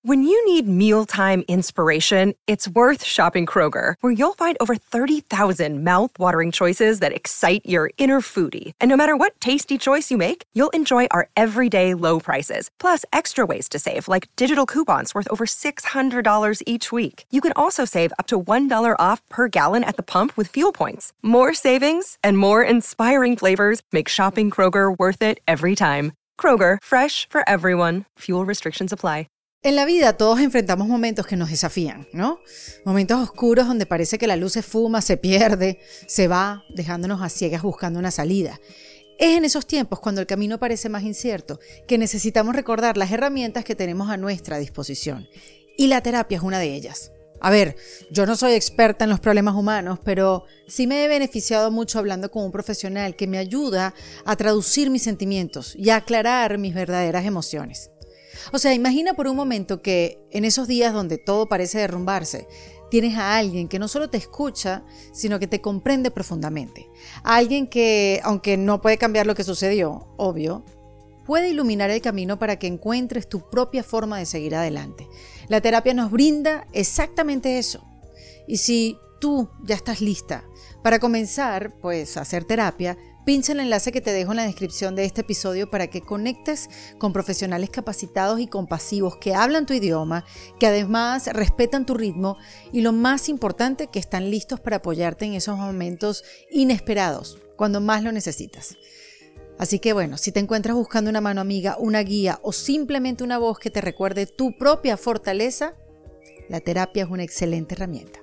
When you need mealtime inspiration, it's worth shopping Kroger, where you'll find over 30,000 mouth-watering choices that excite your inner foodie. And no matter what tasty choice you make, you'll enjoy our everyday low prices, plus extra ways to save, like digital coupons worth over $600 each week. You can also save up to $1 off per gallon at the pump with fuel points. More savings and more inspiring flavors make shopping Kroger worth it every time. Kroger, fresh for everyone. Fuel restrictions apply. En la vida todos enfrentamos momentos que nos desafían, ¿no? Momentos oscuros donde parece que la luz se fuma, se pierde, se va, dejándonos a ciegas buscando una salida. Es en esos tiempos cuando el camino parece más incierto que necesitamos recordar las herramientas que tenemos a nuestra disposición. Y la terapia es una de ellas. A ver, yo no soy experta en los problemas humanos, pero sí me he beneficiado mucho hablando con un profesional que me ayuda a traducir mis sentimientos y a aclarar mis verdaderas emociones. O sea, imagina por un momento que en esos días donde todo parece derrumbarse, tienes a alguien que no solo te escucha, sino que te comprende profundamente. A alguien que, aunque no puede cambiar lo que sucedió, obvio, puede iluminar el camino para que encuentres tu propia forma de seguir adelante. La terapia nos brinda exactamente eso. Y si tú ya estás lista para comenzar, pues, a hacer terapia, pincha el enlace que te dejo en la descripción de este episodio para que conectes con profesionales capacitados y compasivos que hablan tu idioma, que además respetan tu ritmo y lo más importante, que están listos para apoyarte en esos momentos inesperados, cuando más lo necesitas. Así que bueno, si te encuentras buscando una mano amiga, una guía o simplemente una voz que te recuerde tu propia fortaleza, la terapia es una excelente herramienta.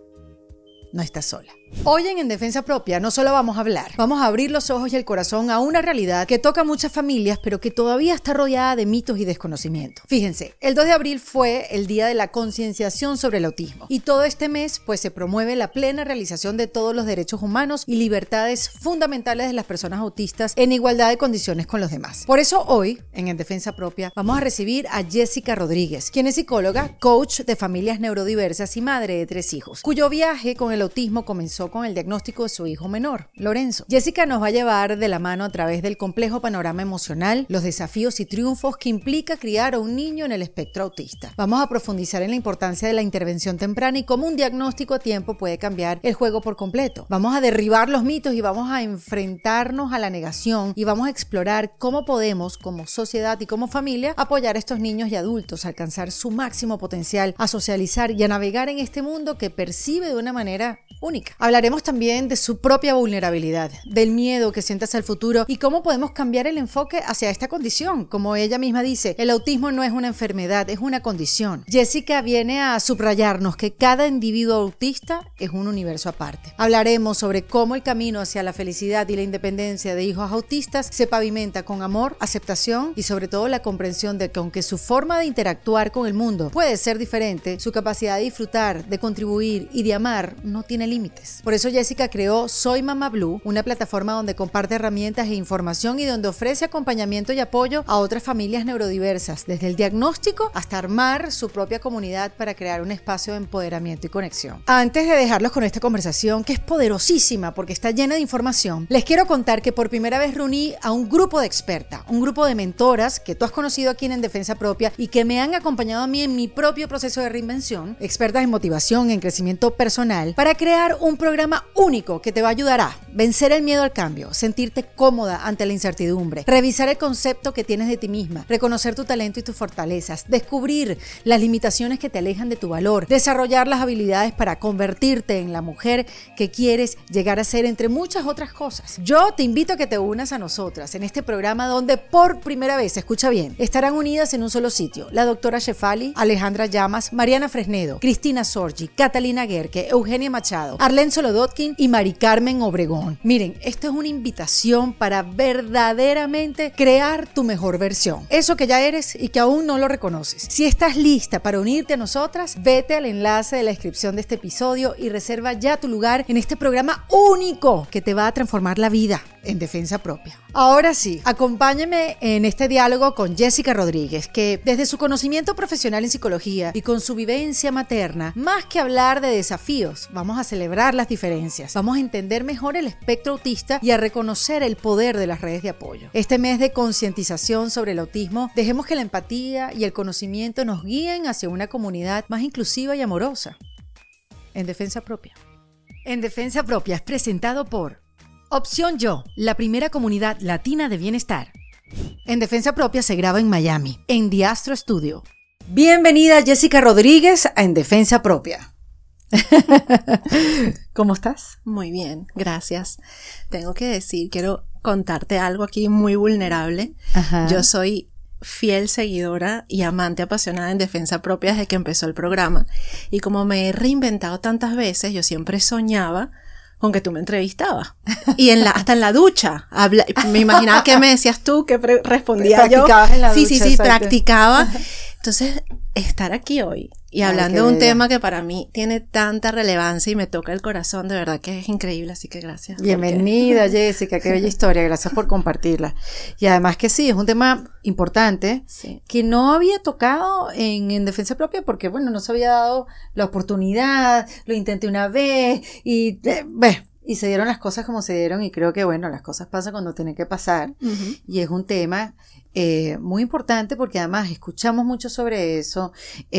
No estás sola. Hoy en Defensa Propia no solo vamos a hablar, vamos a abrir los ojos y el corazón a una realidad que toca a muchas familias, pero que todavía está rodeada de mitos y desconocimiento. Fíjense, el 2 de abril fue el día de la concienciación sobre el autismo y todo este mes pues se promueve la plena realización de todos los derechos humanos y libertades fundamentales de las personas autistas en igualdad de condiciones con los demás. Por eso hoy en Defensa Propia vamos a recibir a Jessica Rodríguez, quien es psicóloga, coach de familias neurodiversas y madre de 3 hijos, cuyo viaje con el autismo comenzó con el diagnóstico de su hijo menor, Lorenzo. Jessica nos va a llevar de la mano a través del complejo panorama emocional, los desafíos y triunfos que implica criar a un niño en el espectro autista. Vamos a profundizar en la importancia de la intervención temprana y cómo un diagnóstico a tiempo puede cambiar el juego por completo. Vamos a derribar los mitos y vamos a enfrentarnos a la negación y vamos a explorar cómo podemos, como sociedad y como familia, apoyar a estos niños y adultos a alcanzar su máximo potencial, a socializar y a navegar en este mundo que percibe de una manera única. Hablaremos también de su propia vulnerabilidad, del miedo que siente hacia el futuro y cómo podemos cambiar el enfoque hacia esta condición. Como ella misma dice, el autismo no es una enfermedad, es una condición. Jessica viene a subrayarnos que cada individuo autista es un universo aparte. Hablaremos sobre cómo el camino hacia la felicidad y la independencia de hijos autistas se pavimenta con amor, aceptación y sobre todo la comprensión de que aunque su forma de interactuar con el mundo puede ser diferente, su capacidad de disfrutar, de contribuir y de amar no tiene límites. Por eso Jessica creó Soy Mamá Blue, una plataforma donde comparte herramientas e información y donde ofrece acompañamiento y apoyo a otras familias neurodiversas, desde el diagnóstico hasta armar su propia comunidad para crear un espacio de empoderamiento y conexión. Antes de dejarlos con esta conversación, que es poderosísima porque está llena de información, les quiero contar que por primera vez reuní a un grupo de expertas, un grupo de mentoras que tú has conocido aquí en Defensa Propia y que me han acompañado a mí en mi propio proceso de reinvención, expertas en motivación, en crecimiento personal, para crear un programa único que te va a ayudar a vencer el miedo al cambio, sentirte cómoda ante la incertidumbre, revisar el concepto que tienes de ti misma, reconocer tu talento y tus fortalezas, descubrir las limitaciones que te alejan de tu valor, desarrollar las habilidades para convertirte en la mujer que quieres llegar a ser, entre muchas otras cosas. Yo te invito a que te unas a nosotras en este programa donde por primera vez, escucha bien, estarán unidas en un solo sitio la doctora Shefali, Alejandra Llamas, Mariana Fresnedo, Cristina Sorgi, Catalina Guerque, Eugenia Machado, Arlene Solodotkin y Mari Carmen Obregón. Miren, esto es una invitación para verdaderamente crear tu mejor versión. Eso que ya eres y que aún no lo reconoces. Si estás lista para unirte a nosotras, vete al enlace de la descripción de este episodio y reserva ya tu lugar en este programa único que te va a transformar la vida. en Defensa Propia. Ahora sí, acompáñenme en este diálogo con Jessica Rodríguez, que desde su conocimiento profesional en psicología y con su vivencia materna, más que hablar de desafíos, vamos a celebrar las diferencias, vamos a entender mejor el espectro autista y a reconocer el poder de las redes de apoyo. Este mes de concientización sobre el autismo, dejemos que la empatía y el conocimiento nos guíen hacia una comunidad más inclusiva y amorosa. En Defensa Propia. En Defensa Propia es presentado por Opción Yo, la primera comunidad latina de bienestar. En Defensa Propia se graba en Miami, en The Astro Studio. Bienvenida Jessica Rodríguez a En Defensa Propia. ¿Cómo estás? Muy bien, gracias. Tengo que decir, quiero contarte algo aquí muy vulnerable. Ajá. Yo soy fiel seguidora y amante apasionada en Defensa Propia desde que empezó el programa. Y como me he reinventado tantas veces, yo siempre soñaba con que tú me entrevistabas. Y hasta en la ducha. Me imaginaba que me decías tú, que respondía yo. Practicabas en la ducha. Sí, exacto. Practicaba. Entonces, estar aquí hoy y hablando de un tema que para mí tiene tanta relevancia y me toca el corazón, de verdad que es increíble, así que gracias. Bienvenida Jessica, qué bella historia, gracias por compartirla. Y además que sí, es un tema importante, sí, que no había tocado en Defensa Propia porque, bueno, no se había dado la oportunidad, lo intenté una vez y se dieron las cosas como se dieron y creo que, bueno, las cosas pasan cuando tienen que pasar. Uh-huh. Y es un tema muy importante porque además escuchamos mucho sobre eso,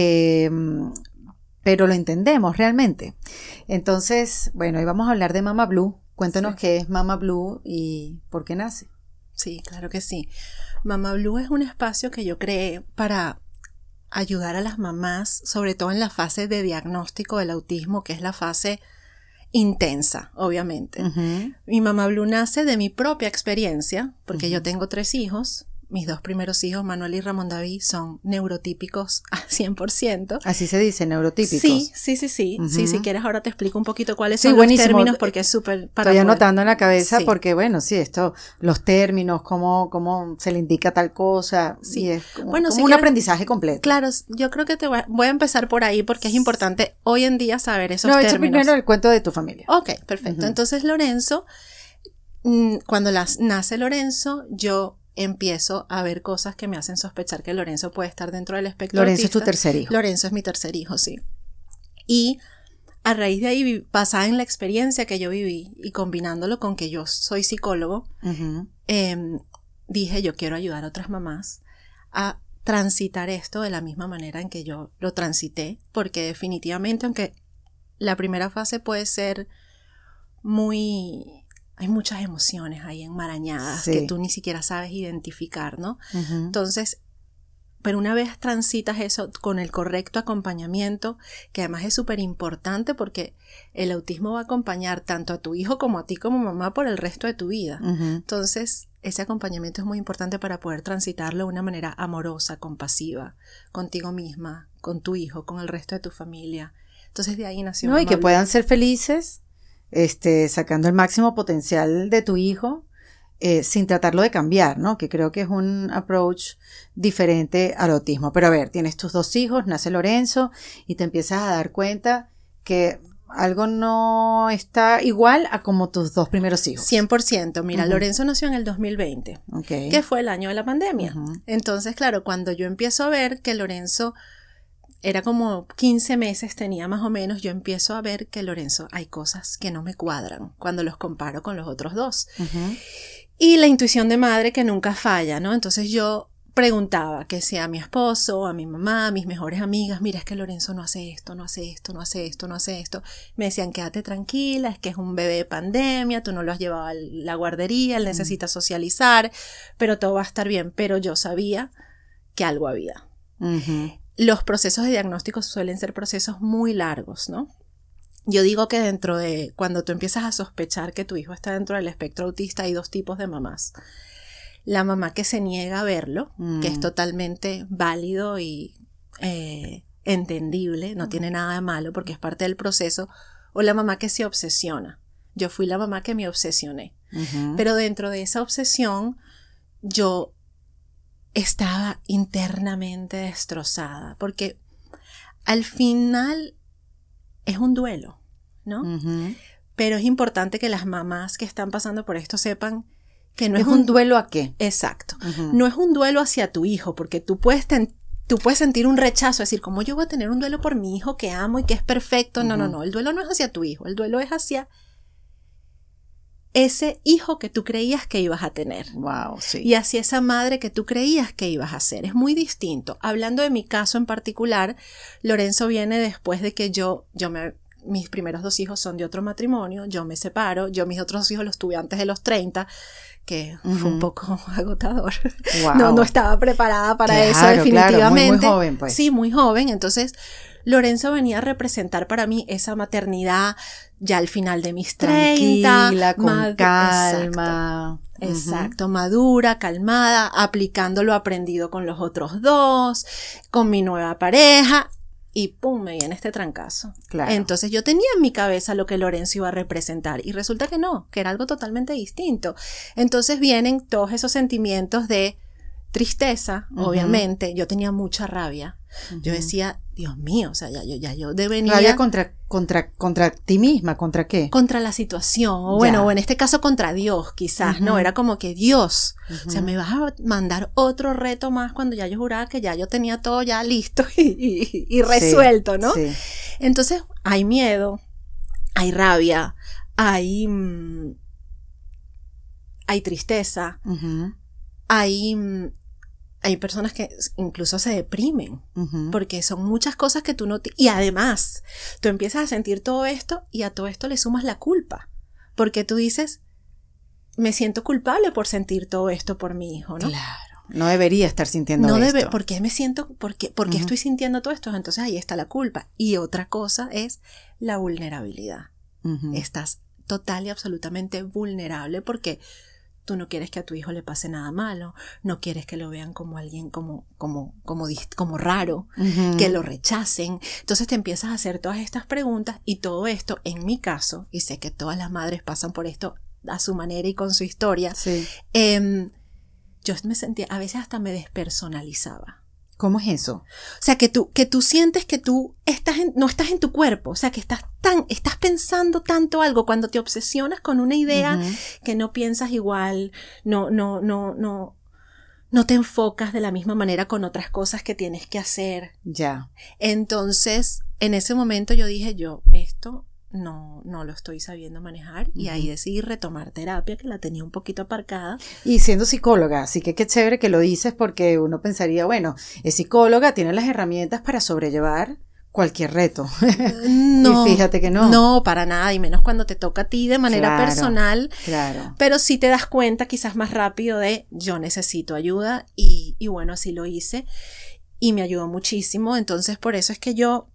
pero lo entendemos realmente. Entonces, bueno, hoy vamos a hablar de Mama Blue. Cuéntanos qué es Mama Blue y por qué nace. Sí, claro que sí. Mama Blue es un espacio que yo creé para ayudar a las mamás, sobre todo en la fase de diagnóstico del autismo, que es la fase intensa, obviamente. Uh-huh. Mi Mama Blue nace de mi propia experiencia, porque yo tengo 3 hijos. Mis 2 primeros hijos, Manuel y Ramón David, son neurotípicos al 100%. Así se dice, neurotípicos. Sí. Uh-huh. Sí, si quieres ahora te explico un poquito cuáles Sí, son buenísimo. los términos, porque es súper para Estoy poder... anotando en la cabeza Sí. porque, bueno, sí, los términos, cómo se le indica tal cosa, Sí. y es como Bueno, si un quieres, aprendizaje completo. Claro, yo creo que voy a empezar por ahí porque es importante hoy en día saber esos Echa términos. primero el cuento de tu familia. Ok, perfecto. Uh-huh. Entonces Lorenzo, cuando nace Lorenzo, yo empiezo a ver cosas que me hacen sospechar que Lorenzo puede estar dentro del espectro Lorenzo autista. es tu tercer hijo. Lorenzo es mi tercer hijo, sí. Y a raíz de ahí, basada en la experiencia que yo viví y combinándolo con que yo soy psicólogo, Uh-huh. dije, yo quiero ayudar a otras mamás a transitar esto de la misma manera en que yo lo transité, porque definitivamente, aunque la primera fase puede ser hay muchas emociones ahí enmarañadas Sí. que tú ni siquiera sabes identificar, ¿no? Uh-huh. Entonces, pero una vez transitas eso con el correcto acompañamiento, que además es súper importante porque el autismo va a acompañar tanto a tu hijo como a ti como mamá por el resto de tu vida. Uh-huh. Entonces, ese acompañamiento es muy importante para poder transitarlo de una manera amorosa, compasiva, contigo misma, con tu hijo, con el resto de tu familia. Entonces, de ahí nació No, y Mama que Blue. puedan ser felices, sacando el máximo potencial de tu hijo, sin tratarlo de cambiar, ¿no? Que creo que es un approach diferente al autismo. Pero a ver, tienes tus 2 hijos, nace Lorenzo, y te empiezas a dar cuenta que algo no está igual a como tus 2 primeros hijos. 100%. Mira, Uh-huh. Lorenzo nació en el 2020, Okay. que fue el año de la pandemia. Uh-huh. Entonces, claro, cuando yo empiezo a ver que Lorenzo era como 15 meses tenía más o menos, yo empiezo a ver que Lorenzo hay cosas que no me cuadran cuando los comparo con los otros 2. Uh-huh. Y la intuición de madre que nunca falla, ¿no? Entonces yo preguntaba que sea a mi esposo, a mi mamá, a mis mejores amigas, mira, es que Lorenzo no hace esto, no hace esto, no hace esto, no hace esto. Me decían, quédate tranquila, es que es un bebé de pandemia, tú no lo has llevado a la guardería, él necesita socializar, pero todo va a estar bien. Pero yo sabía que algo había. Uh-huh. Los procesos de diagnóstico suelen ser procesos muy largos, ¿no? Yo digo que dentro de, cuando tú empiezas a sospechar que tu hijo está dentro del espectro autista, hay 2 tipos de mamás. La mamá que se niega a verlo, que es totalmente válido y entendible, no tiene nada de malo porque es parte del proceso, o la mamá que se obsesiona. Yo fui la mamá que me obsesioné. Uh-huh. Pero dentro de esa obsesión, yo estaba internamente destrozada, porque al final es un duelo, ¿no? Uh-huh. pero es importante que las mamás que están pasando por esto sepan que no ¿Es un duelo a qué? Exacto. No es un duelo hacia tu hijo, porque tú puedes sentir un rechazo, decir, ¿cómo yo voy a tener un duelo por mi hijo que amo y que es perfecto? No. El duelo no es hacia tu hijo, el duelo es hacia ese hijo que tú creías que ibas a tener. Wow, sí. Y hacia esa madre que tú creías que ibas a ser. Es muy distinto. Hablando de mi caso en particular, Lorenzo viene después de que mis primeros 2 hijos son de otro matrimonio, yo me separo, mis otros 2 hijos los tuve antes de los 30, que fue un poco agotador. Wow. No estaba preparada para claro, eso definitivamente. Claro, muy joven, pues. Sí, muy joven. Entonces, Lorenzo venía a representar para mí esa maternidad ya al final de mis 30. Tranquila, con calma. Exacto, madura, calmada, aplicando lo aprendido con los otros 2, con mi nueva pareja. Y pum, me viene este trancazo. Claro. Entonces yo tenía en mi cabeza lo que Lorenzo iba a representar y resulta que no, que era algo totalmente distinto. Entonces vienen todos esos sentimientos de tristeza, obviamente. Yo tenía mucha rabia. Yo decía, Dios mío, o sea, ya yo devenía... Rabia contra ti misma, ¿contra qué? Contra la situación, o en este caso contra Dios, quizás, ¿no? Era como que Dios, o sea, me vas a mandar otro reto más cuando ya yo juraba que ya yo tenía todo ya listo y resuelto, ¿no? Sí. Entonces, hay miedo, hay rabia, hay tristeza, hay personas que incluso se deprimen porque son muchas cosas que tú no... Y además, tú empiezas a sentir todo esto y a todo esto le sumas la culpa. Porque tú dices, me siento culpable por sentir todo esto por mi hijo, ¿no? Claro, no debería estar sintiendo esto. ¿Por qué me siento? ¿Por qué estoy sintiendo todo esto? Entonces ahí está la culpa. Y otra cosa es la vulnerabilidad. Estás total y absolutamente vulnerable porque... Tú no quieres que a tu hijo le pase nada malo, no quieres que lo vean como alguien como raro, que lo rechacen. Entonces te empiezas a hacer todas estas preguntas y todo esto, en mi caso, y sé que todas las madres pasan por esto a su manera y con su historia, sí. Yo me sentía, a veces hasta me despersonalizaba. ¿Cómo es eso? O sea, que tú sientes que tú no estás en tu cuerpo, o sea, que estás pensando tanto algo cuando te obsesionas con una idea que no piensas igual, no te enfocas de la misma manera con otras cosas que tienes que hacer. Ya. Entonces, en ese momento yo dije, esto no lo estoy sabiendo manejar y ahí decidí retomar terapia, que la tenía un poquito aparcada. Y siendo psicóloga, así que qué chévere que lo dices porque uno pensaría, bueno, es psicóloga, tiene las herramientas para sobrellevar cualquier reto. No, y fíjate que no. No, para nada, y menos cuando te toca a ti de manera personal. Claro. Pero sí te das cuenta quizás más rápido de yo necesito ayuda y bueno, así lo hice y me ayudó muchísimo. Entonces por eso es que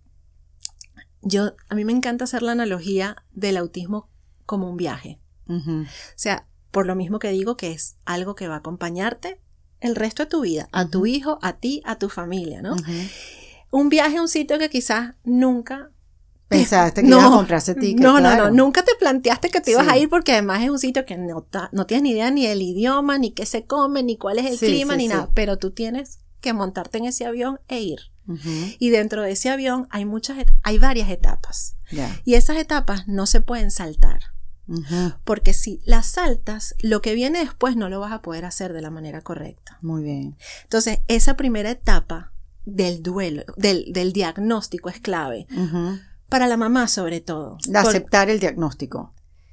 a mí me encanta hacer la analogía del autismo como un viaje. O sea, por lo mismo que digo que es algo que va a acompañarte el resto de tu vida, a tu hijo, a ti, a tu familia, ¿no? Un viaje a un sitio que quizás nunca... Pensaste que ibas a comprarse ticket. No, nunca te planteaste que te ibas a ir porque además es un sitio que no tienes ni idea ni del idioma, ni qué se come, ni cuál es el clima, ni nada, pero tú tienes que montarte en ese avión e ir. Y dentro de ese avión hay varias etapas. Y esas etapas no se pueden saltar. Porque si las saltas, lo que viene después no lo vas a poder hacer de la manera correcta. Muy bien. Entonces, esa primera etapa del duelo, del diagnóstico es clave. Para la mamá sobre todo. De aceptar el diagnóstico.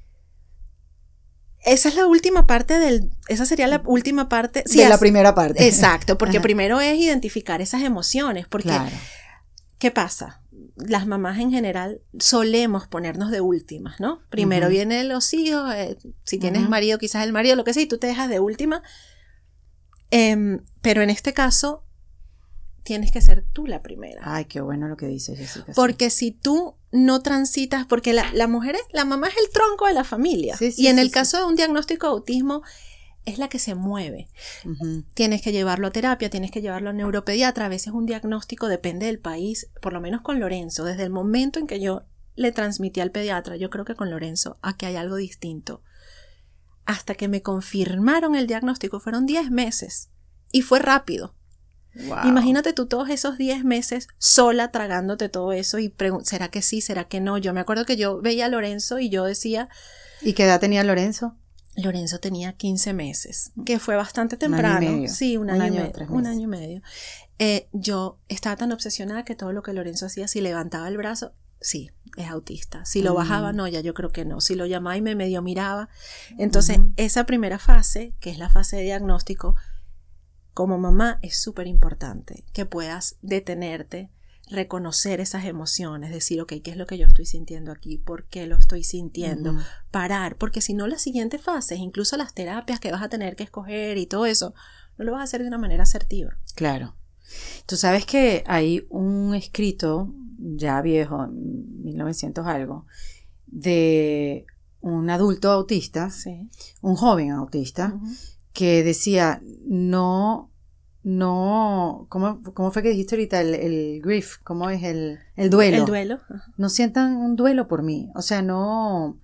Esa es la última parte esa sería la última parte. Sí, de la primera parte. Exacto, porque primero es identificar esas emociones, porque ¿qué pasa? Las mamás en general solemos ponernos de últimas, ¿no? Primero vienen los hijos, si tienes marido, quizás el marido, lo que sea, y tú te dejas de última. Pero en este caso, tienes que ser tú la primera. Ay, qué bueno lo que dices, Jessica. Porque si tú no transitas, porque la mamá es el tronco de la familia. Y en el caso de un diagnóstico de autismo, es la que se mueve. Tienes que llevarlo a terapia, tienes que llevarlo a neuropediatra. A veces un diagnóstico depende del país, por lo menos con Lorenzo. Desde el momento en que yo le transmití al pediatra, yo creo que con Lorenzo, aquí hay algo distinto. Hasta que me confirmaron el diagnóstico, fueron 10 meses. Y fue rápido. Wow. Imagínate tú todos esos 10 meses sola tragándote todo eso y ¿será que sí? ¿Será que no? Yo me acuerdo que yo veía a Lorenzo y yo decía... ¿Y qué edad tenía Lorenzo? Lorenzo tenía 15 meses, que fue bastante temprano. Un año y medio. Sí, un año y medio. 3 meses. Un año y medio. Yo estaba tan obsesionada que todo lo que Lorenzo hacía, si levantaba el brazo, sí, es autista. Si lo bajaba, no, ya yo creo que no. Si lo llamaba y me medio miraba. Entonces, esa primera fase, que es la fase de diagnóstico, como mamá es súper importante que puedas detenerte, reconocer esas emociones, decir, ok, ¿qué es lo que yo estoy sintiendo aquí? ¿Por qué lo estoy sintiendo? Parar, porque si no, las siguientes fases, incluso las terapias que vas a tener que escoger y todo eso, no lo vas a hacer de una manera asertiva. Claro. Tú sabes que hay un escrito ya viejo, 1900 algo, de un adulto autista, Sí. un joven autista, que decía, ¿cómo fue que dijiste ahorita? El grief, ¿cómo es el duelo? El duelo. No sientan un duelo por mí, o sea, no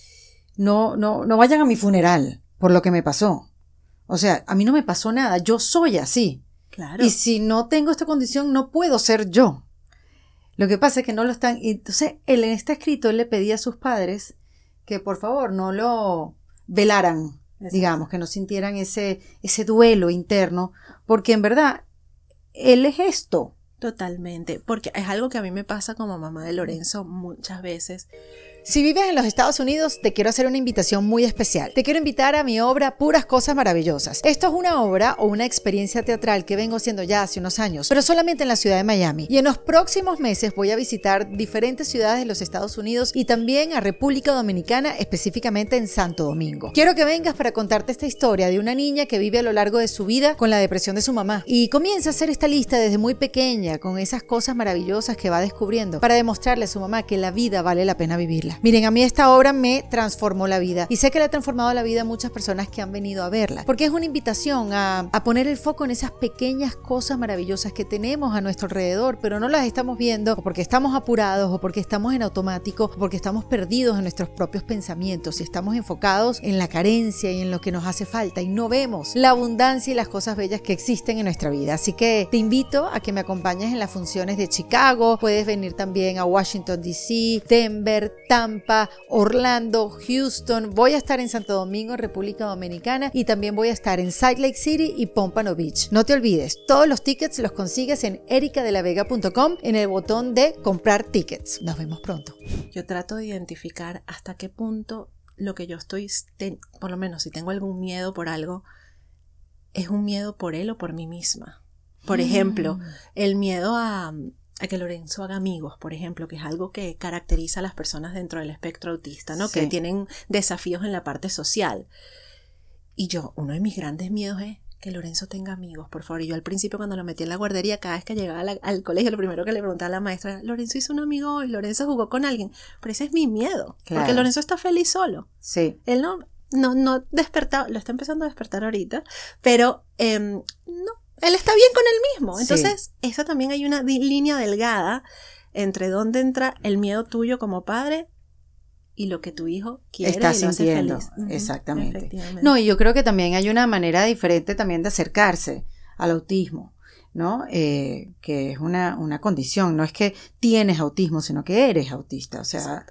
vayan a mi funeral por lo que me pasó. O sea, a mí no me pasó nada, yo soy así. Claro. Y si no tengo esta condición, no puedo ser yo. Lo que pasa es que no lo están... Entonces, él en este escrito, él le pedía a sus padres que por favor no lo velaran, digamos, que no sintieran ese duelo interno, porque en verdad, él es esto. Totalmente, porque es algo que a mí me pasa como mamá de Lorenzo muchas veces. Si vives en los Estados Unidos, te quiero hacer una invitación muy especial. Te quiero invitar a mi obra Puras Cosas Maravillosas. Esto es una obra o una experiencia teatral que vengo haciendo ya hace unos años, pero solamente en la ciudad de Miami. Y en los próximos meses voy a visitar diferentes ciudades de los Estados Unidos y también a República Dominicana, específicamente en Santo Domingo. Quiero que vengas para contarte esta historia de una niña que vive a lo largo de su vida con la depresión de su mamá y comienza a hacer esta lista desde muy pequeña con esas cosas maravillosas que va descubriendo para demostrarle a su mamá que la vida vale la pena vivirla. Miren, a mí esta obra me transformó la vida y sé que le ha transformado la vida a muchas personas que han venido a verla, porque es una invitación a poner el foco en esas pequeñas cosas maravillosas que tenemos a nuestro alrededor, pero no las estamos viendo o porque estamos apurados o porque estamos en automático o porque estamos perdidos en nuestros propios pensamientos y estamos enfocados en la carencia y en lo que nos hace falta y no vemos la abundancia y las cosas bellas que existen en nuestra vida. Así que te invito a que me acompañes en las funciones de Chicago, puedes venir también a Washington DC, Denver, Tampa, Orlando, Houston, voy a estar en Santo Domingo, República Dominicana y también voy a estar en Salt Lake City y Pompano Beach. No te olvides, todos los tickets los consigues en ericadelavega.com en el botón de comprar tickets. Nos vemos pronto. Yo trato de identificar hasta qué punto lo que yo estoy, por lo menos si tengo algún miedo por algo, es un miedo por él o por mí misma. Por ejemplo, el miedo a que Lorenzo haga amigos, por ejemplo, que es algo que caracteriza a las personas dentro del espectro autista, ¿no? Sí. Que tienen desafíos en la parte social. Y uno de mis grandes miedos es que Lorenzo tenga amigos, por favor. Y yo al principio cuando lo metí en la guardería, cada vez que llegaba al colegio, lo primero que le preguntaba a la maestra, Lorenzo hizo un amigo hoy, Lorenzo jugó con alguien. Pero ese es mi miedo, claro. Porque Lorenzo está feliz solo. Sí. Él no despertaba, lo está empezando a despertar ahorita, pero no. Él está bien con él mismo. Entonces, sí. Eso también hay una línea delgada entre dónde entra el miedo tuyo como padre y lo que tu hijo quiere está y lo hace sintiendo. feliz. Exactamente. No, y yo creo que también hay una manera diferente también de acercarse al autismo, ¿no? Que es una condición. No es que tienes autismo, sino que eres autista. O sea,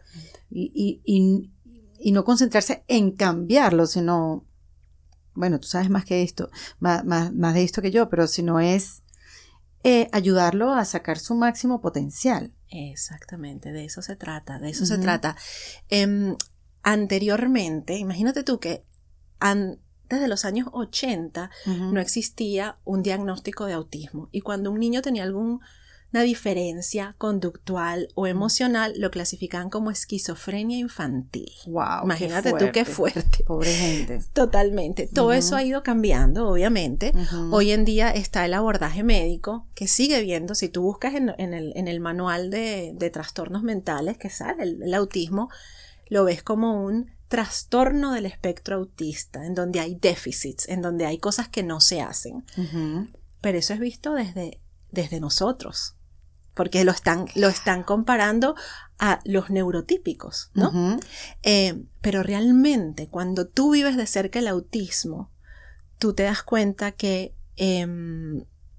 y no concentrarse en cambiarlo, sino... Bueno, tú sabes más que esto, más de esto que yo, pero si no es ayudarlo a sacar su máximo potencial. Exactamente, de eso se trata, se trata. Anteriormente, imagínate tú que desde los años 80 no existía un diagnóstico de autismo y cuando un niño tenía alguna diferencia conductual o emocional, lo clasificaban como esquizofrenia infantil. Wow, imagínate tú qué fuerte. Pobre gente. Totalmente. Todo eso ha ido cambiando, obviamente. Hoy en día está el abordaje médico, que sigue viendo, si tú buscas en el manual de trastornos mentales que sale el autismo, lo ves como un trastorno del espectro autista, en donde hay déficits, en donde hay cosas que no se hacen. Pero eso es visto desde nosotros. Porque lo están comparando a los neurotípicos, ¿no? Pero realmente, cuando tú vives de cerca el autismo, tú te das cuenta que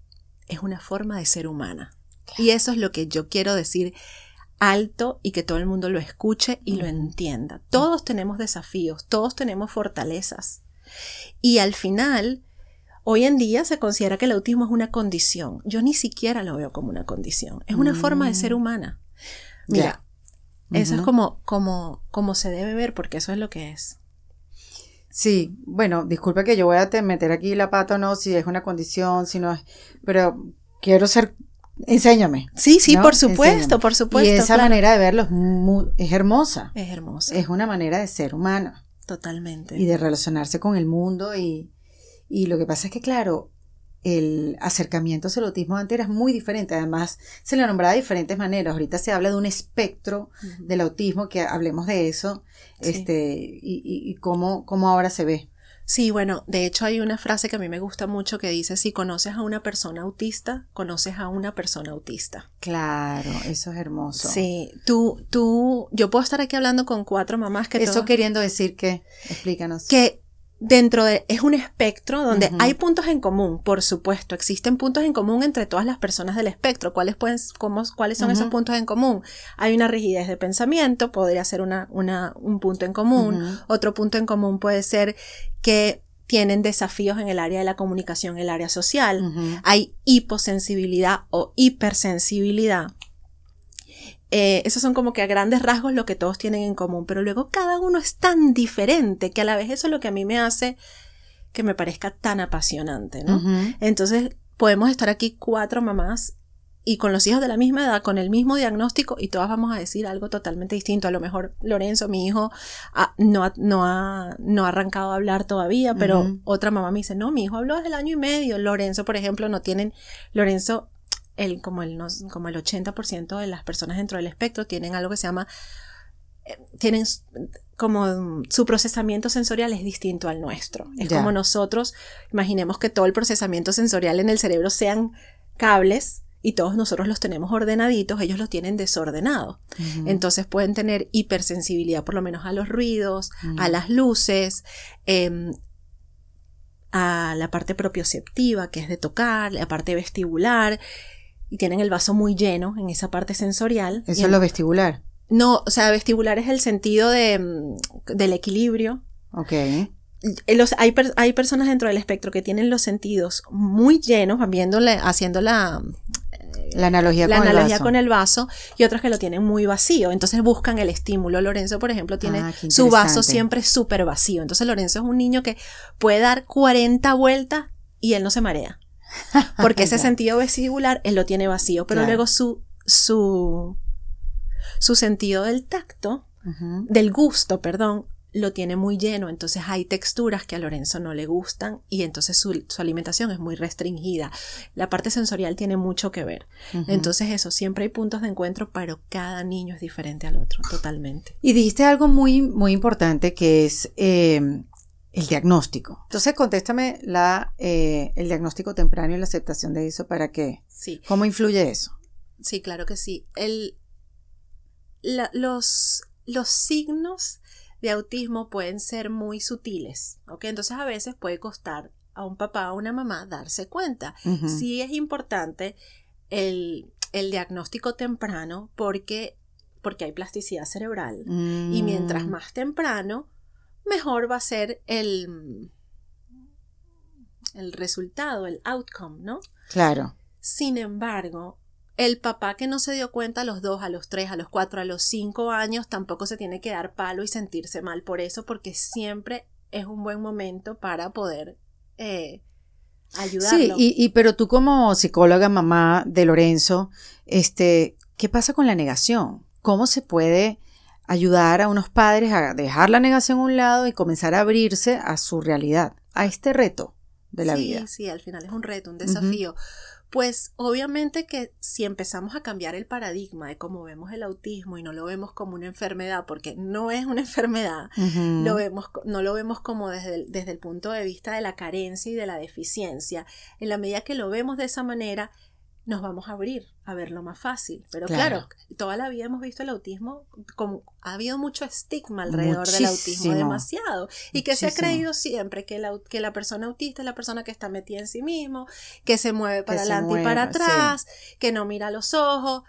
es una forma de ser humana. Y eso es lo que yo quiero decir alto y que todo el mundo lo escuche y lo entienda. Todos tenemos desafíos, todos tenemos fortalezas. Y al final, hoy en día se considera que el autismo es una condición. Yo ni siquiera lo veo como una condición. Es una forma de ser humana. Mira, eso es como se debe ver, porque eso es lo que es. Sí, bueno, disculpa que yo voy a meter aquí la pata o no, si es una condición, si no es, pero quiero ser, enséñame. Sí, ¿no? por supuesto, Enséñame. por supuesto. Y esa claro. manera de verlo es hermosa. Es hermosa. Es una manera de ser humano. Totalmente. Y de relacionarse con el mundo y lo que pasa es que, claro, el acercamiento hacia el autismo antes era muy diferente. Además, se le nombraba de diferentes maneras. Ahorita se habla de un espectro del autismo, que hablemos de eso, Sí. y cómo ahora se ve. Sí, bueno, de hecho hay una frase que a mí me gusta mucho que dice, si conoces a una persona autista, conoces a una persona autista. Claro, eso es hermoso. Sí, yo puedo estar aquí hablando con 4 mamás que Eso queriendo decir que, explícanos. que dentro de, es un espectro donde hay puntos en común, por supuesto, existen puntos en común entre todas las personas del espectro. ¿Cuáles son esos puntos en común? Hay una rigidez de pensamiento, podría ser un punto en común. Otro punto en común puede ser que tienen desafíos en el área de la comunicación, en el área social. Hay hiposensibilidad o hipersensibilidad. Esos son como que a grandes rasgos lo que todos tienen en común, pero luego cada uno es tan diferente que a la vez eso es lo que a mí me hace que me parezca tan apasionante, ¿no? Entonces podemos estar aquí 4 mamás y con los hijos de la misma edad, con el mismo diagnóstico, y todas vamos a decir algo totalmente distinto. A lo mejor Lorenzo, mi hijo, no ha arrancado a hablar todavía, pero otra mamá me dice, no, mi hijo habló desde el año y medio. Lorenzo, por ejemplo, como el 80% de las personas dentro del espectro tienen algo que se llama, tienen como su procesamiento sensorial es distinto al nuestro. Es como nosotros, imaginemos que todo el procesamiento sensorial en el cerebro sean cables y todos nosotros los tenemos ordenaditos, ellos los tienen desordenados. Entonces pueden tener hipersensibilidad por lo menos a los ruidos, a las luces, a la parte propioceptiva, que es de tocar, la parte vestibular, y tienen el vaso muy lleno en esa parte sensorial. Eso es lo vestibular. No, o sea, vestibular es el sentido del equilibrio. Ok. Hay personas dentro del espectro que tienen los sentidos muy llenos, haciendo la analogía con el vaso, y otros que lo tienen muy vacío, entonces buscan el estímulo. Lorenzo, por ejemplo, tiene su vaso siempre súper vacío, entonces Lorenzo es un niño que puede dar 40 vueltas y él no se marea, porque ese sentido vestibular él lo tiene vacío, pero luego su sentido del tacto, del gusto, perdón, lo tiene muy lleno, entonces hay texturas que a Lorenzo no le gustan y entonces su alimentación es muy restringida. La parte sensorial tiene mucho que ver. Entonces eso, siempre hay puntos de encuentro, pero cada niño es diferente al otro, totalmente. Y dijiste algo muy, muy importante que es el diagnóstico. Entonces contéstame el diagnóstico temprano y la aceptación de eso para que... Sí. ¿Cómo influye eso? Sí, claro que sí. Los signos de autismo pueden ser muy sutiles, ¿ok? Entonces a veces puede costar a un papá o a una mamá darse cuenta. Sí es importante el diagnóstico temprano porque hay plasticidad cerebral y mientras más temprano, mejor va a ser el resultado, el outcome, ¿no? Claro. Sin embargo, el papá que no se dio cuenta a los 2, a los 3, a los 4, a los 5 años tampoco se tiene que dar palo y sentirse mal por eso, porque siempre es un buen momento para poder ayudarlo. Sí, pero tú como psicóloga, mamá de Lorenzo, ¿qué pasa con la negación? ¿Cómo se puede ayudar a unos padres a dejar la negación a un lado y comenzar a abrirse a su realidad, a este reto de la vida? Sí, al final es un reto, un desafío. Pues obviamente que si empezamos a cambiar el paradigma de cómo vemos el autismo y no lo vemos como una enfermedad, porque no es una enfermedad, no lo vemos como desde el punto de vista de la carencia y de la deficiencia. En la medida que lo vemos de esa manera, nos vamos a abrir a verlo más fácil. Pero Claro. claro, toda la vida hemos visto el autismo, como ha habido mucho estigma alrededor del autismo, Muchísimo. demasiado. Y que se ha Muchísimo. creído siempre que la persona autista es la persona que está metida en sí mismo, que se mueve para se adelante y para mueva, sí. atrás, que no mira a los ojos.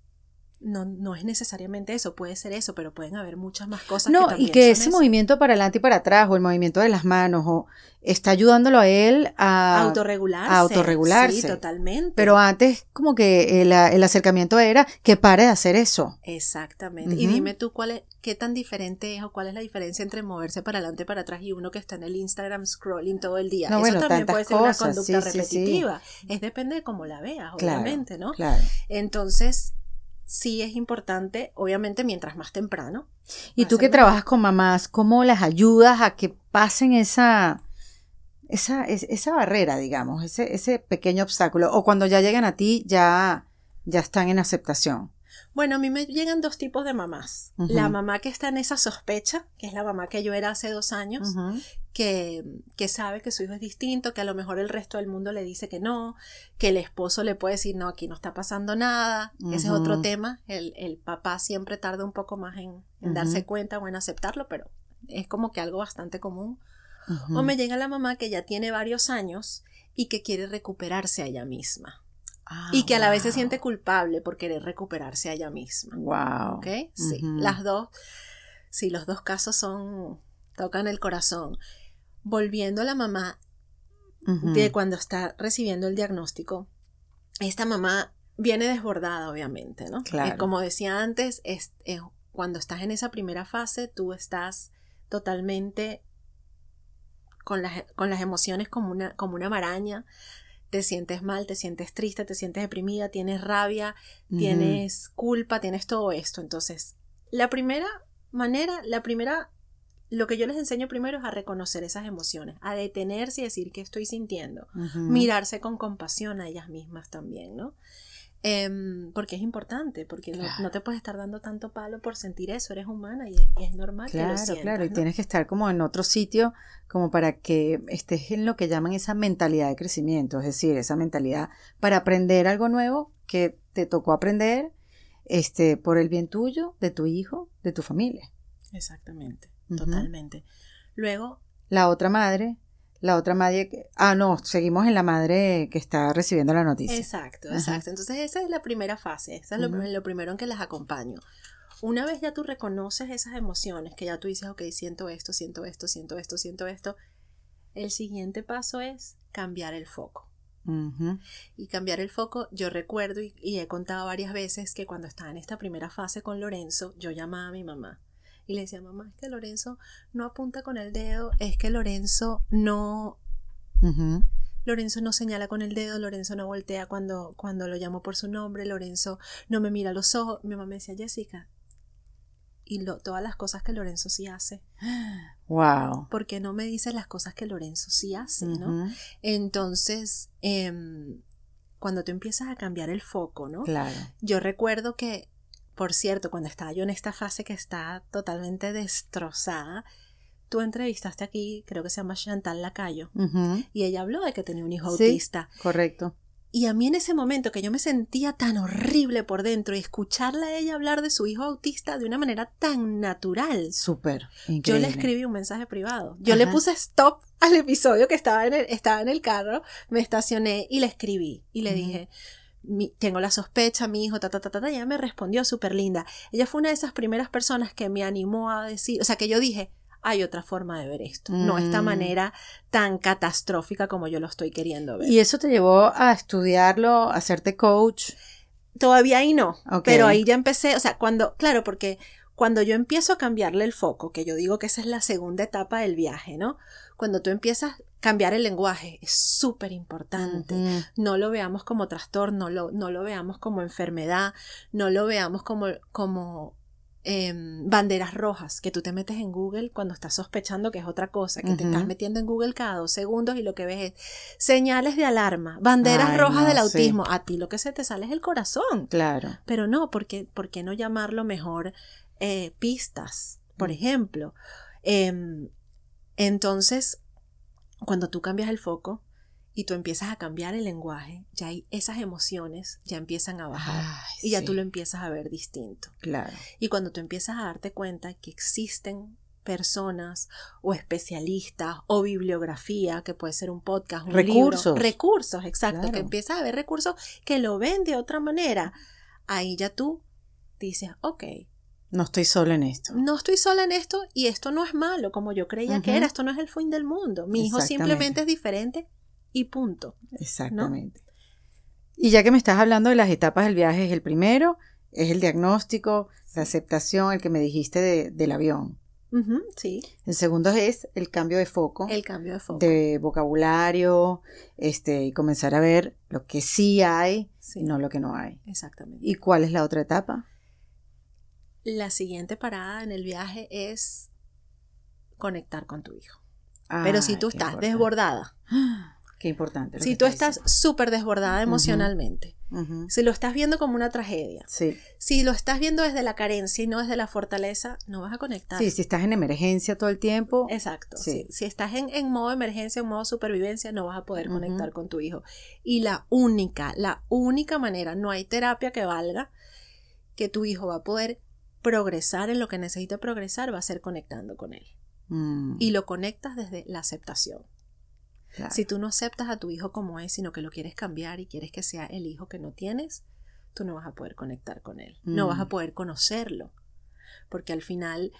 No es necesariamente eso, puede ser eso, pero pueden haber muchas más cosas que No, también y que son ese eso. movimiento para adelante y para atrás, o el movimiento de las manos, o está ayudándolo a él a autorregularse. Sí, totalmente. Pero antes como que el acercamiento era que pare de hacer eso. Exactamente. Y Ujú. dime tú qué tan diferente es o cuál es la diferencia entre moverse para adelante y para atrás y uno que está en el Instagram scrolling todo el día. No, Eso bueno, también tantas puede ser cosas, una conducta sí, sí, sí. repetitiva. Es depende de cómo la veas, Claro, obviamente, ¿no? claro. Entonces, sí es importante, obviamente, mientras más temprano. Y tú que hacerlo. trabajas con mamás, ¿cómo las ayudas a que pasen esa barrera, digamos, ese pequeño obstáculo? O cuando ya llegan a ti, ya están en aceptación. Bueno, a mí me llegan dos tipos de mamás. Ujú. La mamá que está en esa sospecha, que es la mamá que yo era hace 2 años, Ujú. que sabe que su hijo es distinto, que a lo mejor el resto del mundo le dice que no, que el esposo le puede decir, no, aquí no está pasando nada. Ese es otro Ujú. tema. El papá siempre tarda un poco más en Ujú. darse cuenta o en aceptarlo, pero es como que algo bastante común. Ujú. O me llega la mamá que ya tiene varios años y que quiere recuperarse a ella misma. Ah, Y que a la vez se wow. siente culpable por querer recuperarse a ella misma. Wow. ¿Ok? Sí, Ujú. los dos casos tocan el corazón. Volviendo a la mamá Ujú. de cuando está recibiendo el diagnóstico, esta mamá viene desbordada, obviamente, ¿no? Claro. Como decía antes, cuando estás en esa primera fase, tú estás totalmente con las emociones como una maraña. Te sientes mal, te sientes triste, te sientes deprimida, tienes rabia, Ujú. tienes culpa, tienes todo esto. Entonces, lo que yo les enseño primero es a reconocer esas emociones, a detenerse y decir qué estoy sintiendo, Ujú. mirarse con compasión a ellas mismas también, ¿no? Porque es importante, porque Claro. no te puedes estar dando tanto palo por sentir eso, eres humana y es normal que lo Claro, sientas, claro, y ¿no? tienes que estar como en otro sitio como para que estés en lo que llaman esa mentalidad de crecimiento, es decir, esa mentalidad para aprender algo nuevo que te tocó aprender por el bien tuyo, de tu hijo, de tu familia. Exactamente, Ujú. totalmente. Luego, La otra madre, no, seguimos en la madre que está recibiendo la noticia. exacto. Ajá. Entonces esa es la primera fase, esa es Ujú. lo primero en que las acompaño. Una vez ya tú reconoces esas emociones, que ya tú dices, ok, siento esto, siento esto, siento esto, siento esto, el siguiente paso es cambiar el foco. Ujú. Y cambiar el foco, yo recuerdo y he contado varias veces que cuando estaba en esta primera fase con Lorenzo, yo llamaba a mi mamá y le decía, mamá, es que Lorenzo no apunta con el dedo, es que Lorenzo no señala con el dedo, Lorenzo no voltea cuando lo llamo por su nombre, Lorenzo no me mira a los ojos. Mi mamá me decía, Jessica, y todas las cosas que Lorenzo sí hace, Wow. ¿por qué no me dices las cosas que Lorenzo sí hace, no? Ujú. Entonces, cuando tú empiezas a cambiar el foco, ¿no? Claro. Yo recuerdo que, por cierto, cuando estaba yo en esta fase que está totalmente destrozada, tú entrevistaste aquí, creo que se llama Chantal Lacayo, Ujú. y ella habló de que tenía un hijo Sí, autista. correcto. Y a mí en ese momento que yo me sentía tan horrible por dentro y escucharla a ella hablar de su hijo autista de una manera tan natural, Súper, yo increíble. le escribí un mensaje privado. Yo Ajá. le puse stop al episodio que estaba en el carro, me estacioné y le escribí y le Ujú. dije, tengo la sospecha, mi hijo, y ella me respondió súper linda. Ella fue una de esas primeras personas que me animó a decir, o sea, que yo dije, hay otra forma de ver esto, no esta manera tan catastrófica como yo lo estoy queriendo ver. ¿Y eso te llevó a estudiarlo, a hacerte coach? Todavía ahí no, Ok. pero ahí ya empecé, o sea, porque cuando yo empiezo a cambiarle el foco, que yo digo que esa es la segunda etapa del viaje, ¿no? Cuando tú empiezas a cambiar el lenguaje, es súper importante. Ujú. No lo veamos como trastorno, no lo veamos como enfermedad, no lo veamos como banderas rojas, que tú te metes en Google cuando estás sospechando que es otra cosa, que te Ujú. estás metiendo en Google cada 2 segundos y lo que ves es señales de alarma, banderas Ay, rojas no, del sí. autismo. A ti lo que se te sale es el corazón. Claro. Pero no, ¿por qué no llamarlo mejor pistas? Por ejemplo. Entonces, cuando tú cambias el foco y tú empiezas a cambiar el lenguaje, ya hay esas emociones ya empiezan a bajar. Ay, y ya sí. tú lo empiezas a ver distinto. Claro. Y cuando tú empiezas a darte cuenta que existen personas o especialistas o bibliografía, que puede ser un podcast, un Recursos. libro, recursos, exacto, Claro. que empiezas a ver recursos que lo ven de otra manera, ahí ya tú dices, ok, No estoy sola en esto. no estoy sola en esto y esto no es malo como yo creía que Ujú. era, esto no es el fin del mundo, mi hijo Exactamente. simplemente es diferente y punto. Exactamente. Y ya que me estás hablando de las etapas del viaje, es el primero, es el diagnóstico, la aceptación, el que me dijiste del avión. Ujú, sí, El segundo es el cambio de foco, el cambio de foco. de vocabulario, y comenzar a ver lo que sí hay Sí. y no lo que no hay. Exactamente. ¿Y cuál es la otra etapa? La siguiente parada en el viaje es conectar con tu hijo. Ay, Pero si tú qué estás importante. desbordada, Qué importante. lo si que tú estás estás súper desbordada emocionalmente, diciendo. Ujú. si lo estás viendo como una tragedia, Sí. si lo estás viendo desde la carencia y no desde la fortaleza, no vas a conectar. Sí, si estás en emergencia todo el tiempo. Exacto. Sí. Si estás en modo emergencia, en modo supervivencia, no vas a poder Ujú. conectar con tu hijo. Y la única manera, no hay terapia que valga, que tu hijo va a poder progresar en lo que necesita progresar, va a ser conectando con él. Mm, Y lo conectas desde la aceptación. claro. Si tú no aceptas a tu hijo como es, sino que lo quieres cambiar y quieres que sea el hijo que no tienes, tú no vas a poder conectar con él. No vas a poder conocerlo. Porque al final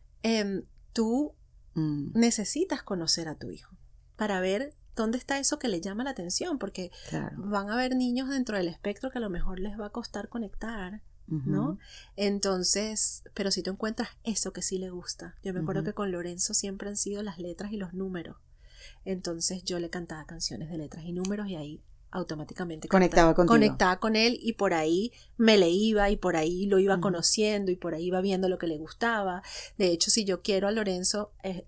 tú Mm, necesitas conocer a tu hijo para ver dónde está eso que le llama la atención. Porque claro. van a haber niños dentro del espectro que a lo mejor les va a costar conectar, ¿no? Ujú. Entonces, pero si tú encuentras eso que sí le gusta. Yo me acuerdo Ujú. que con Lorenzo siempre han sido las letras y los números. Entonces yo le cantaba canciones de letras y números y ahí automáticamente Conectaba contigo. conectaba con él y por ahí me le iba y por ahí lo iba Ujú. conociendo y por ahí iba viendo lo que le gustaba. De hecho, si yo quiero a Lorenzo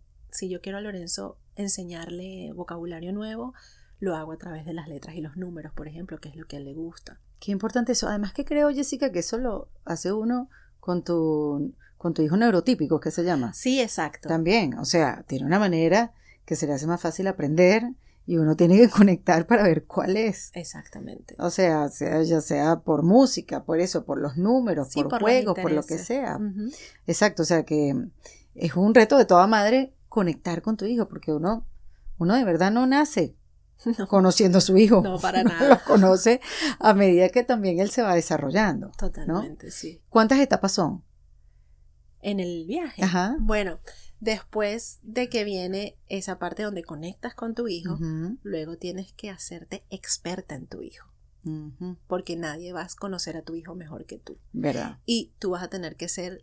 enseñarle vocabulario nuevo, lo hago a través de las letras y los números, por ejemplo, que es lo que a él le gusta. Qué importante eso. Además que creo, Jessica, que eso lo hace uno con tu hijo neurotípico, que se llama. Sí, exacto. También, o sea, tiene una manera que se le hace más fácil aprender y uno tiene que conectar para ver cuál es. Exactamente. O sea, ya sea por música, por eso, por los números, Sí, por los juegos, por lo que intereses. sea. Ujú. Exacto, o sea que es un reto de toda madre conectar con tu hijo, porque uno de verdad no nace No. conociendo a su hijo. No, para Uno nada. lo conoce a medida que también él se va desarrollando. ¿no? Totalmente, sí. ¿Cuántas etapas son? En el viaje. Ajá. Bueno, después de que viene esa parte donde conectas con tu hijo, Ujú, luego tienes que hacerte experta en tu hijo, ujú. porque nadie va a conocer a tu hijo mejor que tú. ¿Verdad? Y tú vas a tener que ser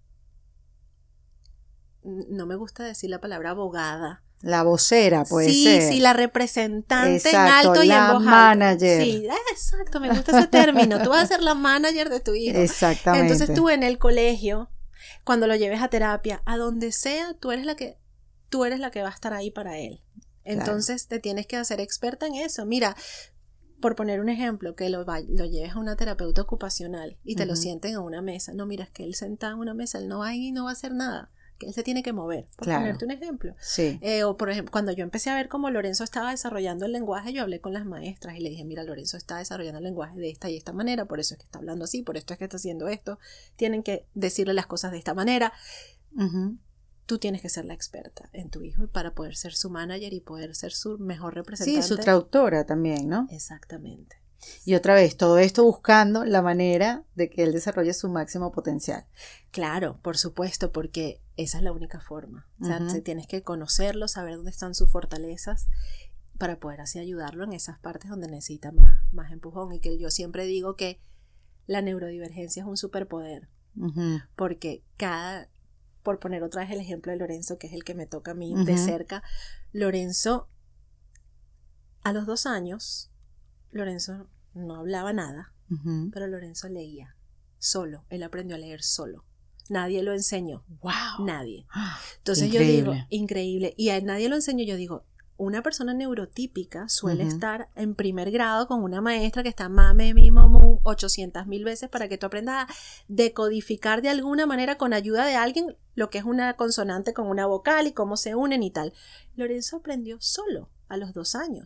no me gusta decir la palabra abogada. La vocera puede sí, ser. sí, la representante Exacto, en alto y en la voz alta. manager. Sí, exacto, me gusta ese término. Tú vas a ser la manager de tu hijo. Exactamente. Entonces tú en el colegio, cuando lo lleves a terapia, a donde sea, tú eres la que va a estar ahí para él. Entonces te tienes que hacer experta en eso. Mira, por poner un ejemplo, que lo lleves a una terapeuta ocupacional y te lo Ujú. sienten en una mesa. No, mira, es que él sentado en una mesa, él no va ahí y no va a hacer nada. Que él se tiene que mover, por Claro. ponerte un ejemplo. Sí. O por ejemplo, cuando yo empecé a ver cómo Lorenzo estaba desarrollando el lenguaje, yo hablé con las maestras y le dije, mira, Lorenzo está desarrollando el lenguaje de esta y esta manera, por eso es que está hablando así, por esto es que está haciendo esto, tienen que decirle las cosas de esta manera. Ujú. Tú tienes que ser la experta en tu hijo para poder ser su manager y poder ser su mejor representante. Sí, su traductora también, ¿no? Exactamente. Y otra vez, todo esto buscando la manera de que él desarrolle su máximo potencial. Claro, por supuesto, porque esa es la única forma. O sea, Ujú. tienes que conocerlo, saber dónde están sus fortalezas para poder así ayudarlo en esas partes donde necesita más empujón. Y que yo siempre digo que la neurodivergencia es un superpoder, Ujú. porque por poner otra vez el ejemplo de Lorenzo, que es el que me toca a mí Ujú. de cerca, Lorenzo, a los 2 años, Lorenzo no hablaba nada, Ujú. pero Lorenzo leía solo, él aprendió a leer solo. Nadie lo enseñó. ¡Wow! Nadie. Ah, Entonces increíble. yo digo, increíble. Y a nadie lo enseñó. Yo digo, una persona neurotípica suele Ujú. estar en primer grado con una maestra que está mame, mi, momu 800,000 veces para que tú aprendas a decodificar de alguna manera con ayuda de alguien lo que es una consonante con una vocal y cómo se unen y tal. Lorenzo aprendió solo a los 2 años.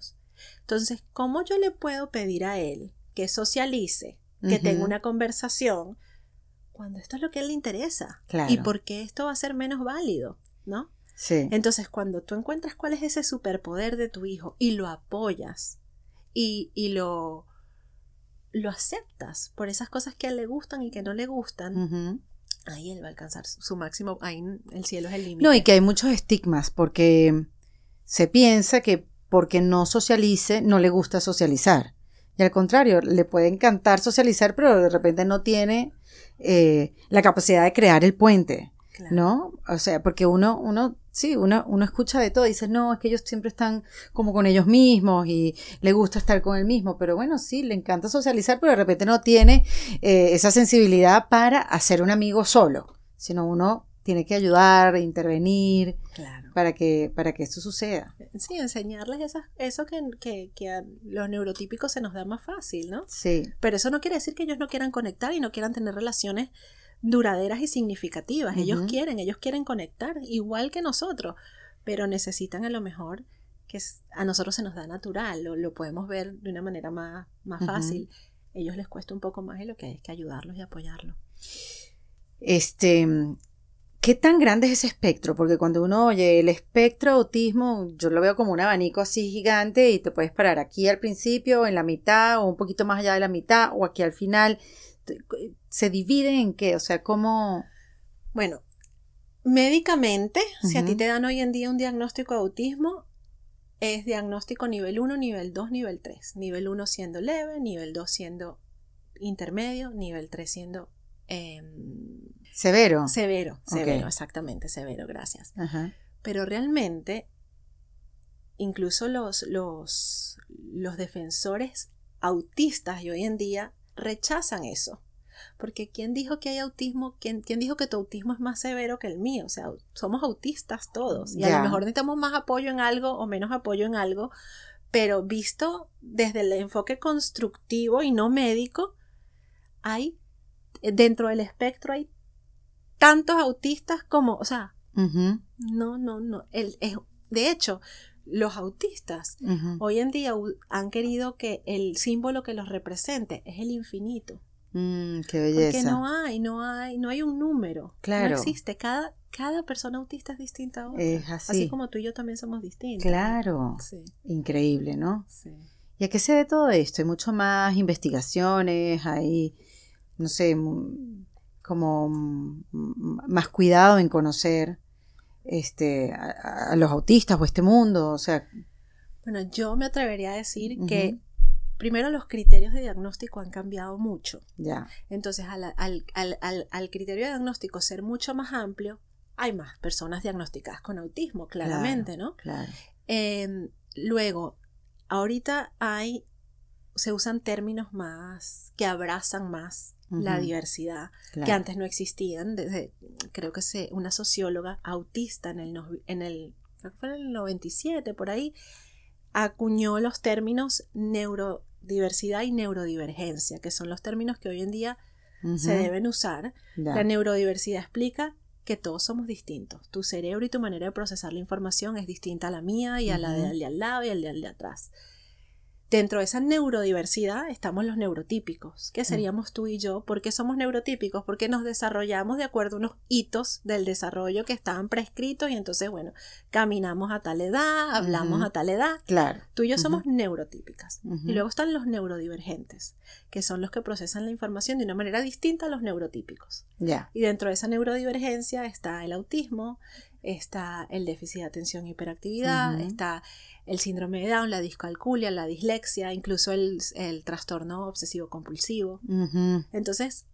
Entonces, ¿cómo yo le puedo pedir a él que socialice, que tenga una conversación, cuando esto es lo que a él le interesa? Claro. ¿Y por qué esto va a ser menos válido? ¿No? Sí. Entonces, cuando tú encuentras cuál es ese superpoder de tu hijo y lo apoyas y lo aceptas por esas cosas que a él le gustan y que no le gustan, ahí él va a alcanzar su máximo, ahí el cielo es el límite. No, y que hay muchos estigmas porque se piensa que porque no socialice, no le gusta socializar. Y al contrario, le puede encantar socializar, pero de repente no tiene la capacidad de crear el puente, claro. ¿No? O sea, porque uno escucha de todo y dice, no, es que ellos siempre están como con ellos mismos y le gusta estar con él mismo, pero bueno, sí, le encanta socializar, pero de repente no tiene esa sensibilidad para hacer un amigo solo, sino uno tiene que ayudar, intervenir, claro. para que esto suceda. Sí, enseñarles eso que a los neurotípicos se nos da más fácil, ¿no? Sí. Pero eso no quiere decir que ellos no quieran conectar y no quieran tener relaciones duraderas y significativas. Ellos quieren conectar igual que nosotros, pero necesitan a lo mejor que a nosotros se nos da natural, lo podemos ver de una manera más fácil. A ellos les cuesta un poco más y lo que hay es que ayudarlos y apoyarlos. ¿Qué tan grande es ese espectro? Porque cuando uno oye el espectro de autismo, yo lo veo como un abanico así gigante y te puedes parar aquí al principio, en la mitad o un poquito más allá de la mitad o aquí al final. ¿Se divide en qué? O sea, ¿cómo? Bueno, médicamente, si a ti te dan hoy en día un diagnóstico de autismo, es diagnóstico nivel 1, nivel 2, nivel 3. Nivel 1 siendo leve, nivel 2 siendo intermedio, nivel 3 siendo severo. Severo, Okay. Exactamente, severo, gracias. Ajá. Pero realmente, incluso los defensores autistas y hoy en día rechazan eso. Porque ¿quién dijo que hay autismo? ¿Quién dijo que tu autismo es más severo que el mío? O sea, somos autistas todos. Y a lo mejor necesitamos más apoyo en algo o menos apoyo en algo. Pero visto desde el enfoque constructivo y no médico, dentro del espectro hay tantos autistas como, o sea, no. De hecho, los autistas hoy en día han querido que el símbolo que los represente es el infinito. Qué belleza. Porque no hay un número. Claro. No existe. Cada persona autista es distinta a otra. Es así. Así como tú y yo también somos distintos. Claro. Sí. Increíble, ¿no? Sí. ¿Y a qué se debe todo esto? Hay mucho más investigaciones, hay, no sé, como más cuidado en conocer a los autistas o este mundo, o sea. Bueno, yo me atrevería a decir que primero los criterios de diagnóstico han cambiado mucho. Ya. Entonces, al criterio de diagnóstico ser mucho más amplio, hay más personas diagnosticadas con autismo, claramente, claro, ¿no? Claro. Luego, ahorita se usan términos más que abrazan más la diversidad, claro. que antes no existían. Creo que una socióloga autista creo que fue en el 97, por ahí, acuñó los términos neurodiversidad y neurodivergencia, que son los términos que hoy en día se deben usar. Ya. La neurodiversidad explica que todos somos distintos. Tu cerebro y tu manera de procesar la información es distinta a la mía y a la del de al lado y al de atrás. Dentro de esa neurodiversidad estamos los neurotípicos, que seríamos tú y yo. ¿Por qué somos neurotípicos? Porque nos desarrollamos de acuerdo a unos hitos del desarrollo que estaban prescritos y entonces, bueno, caminamos a tal edad, hablamos a tal edad. Claro. Tú y yo somos neurotípicas. Y luego están los neurodivergentes, que son los que procesan la información de una manera distinta a los neurotípicos. Ya. Y dentro de esa neurodivergencia está el autismo, está el déficit de atención y hiperactividad, está el síndrome de Down, la discalculia, la dislexia, incluso el trastorno obsesivo compulsivo. Entonces,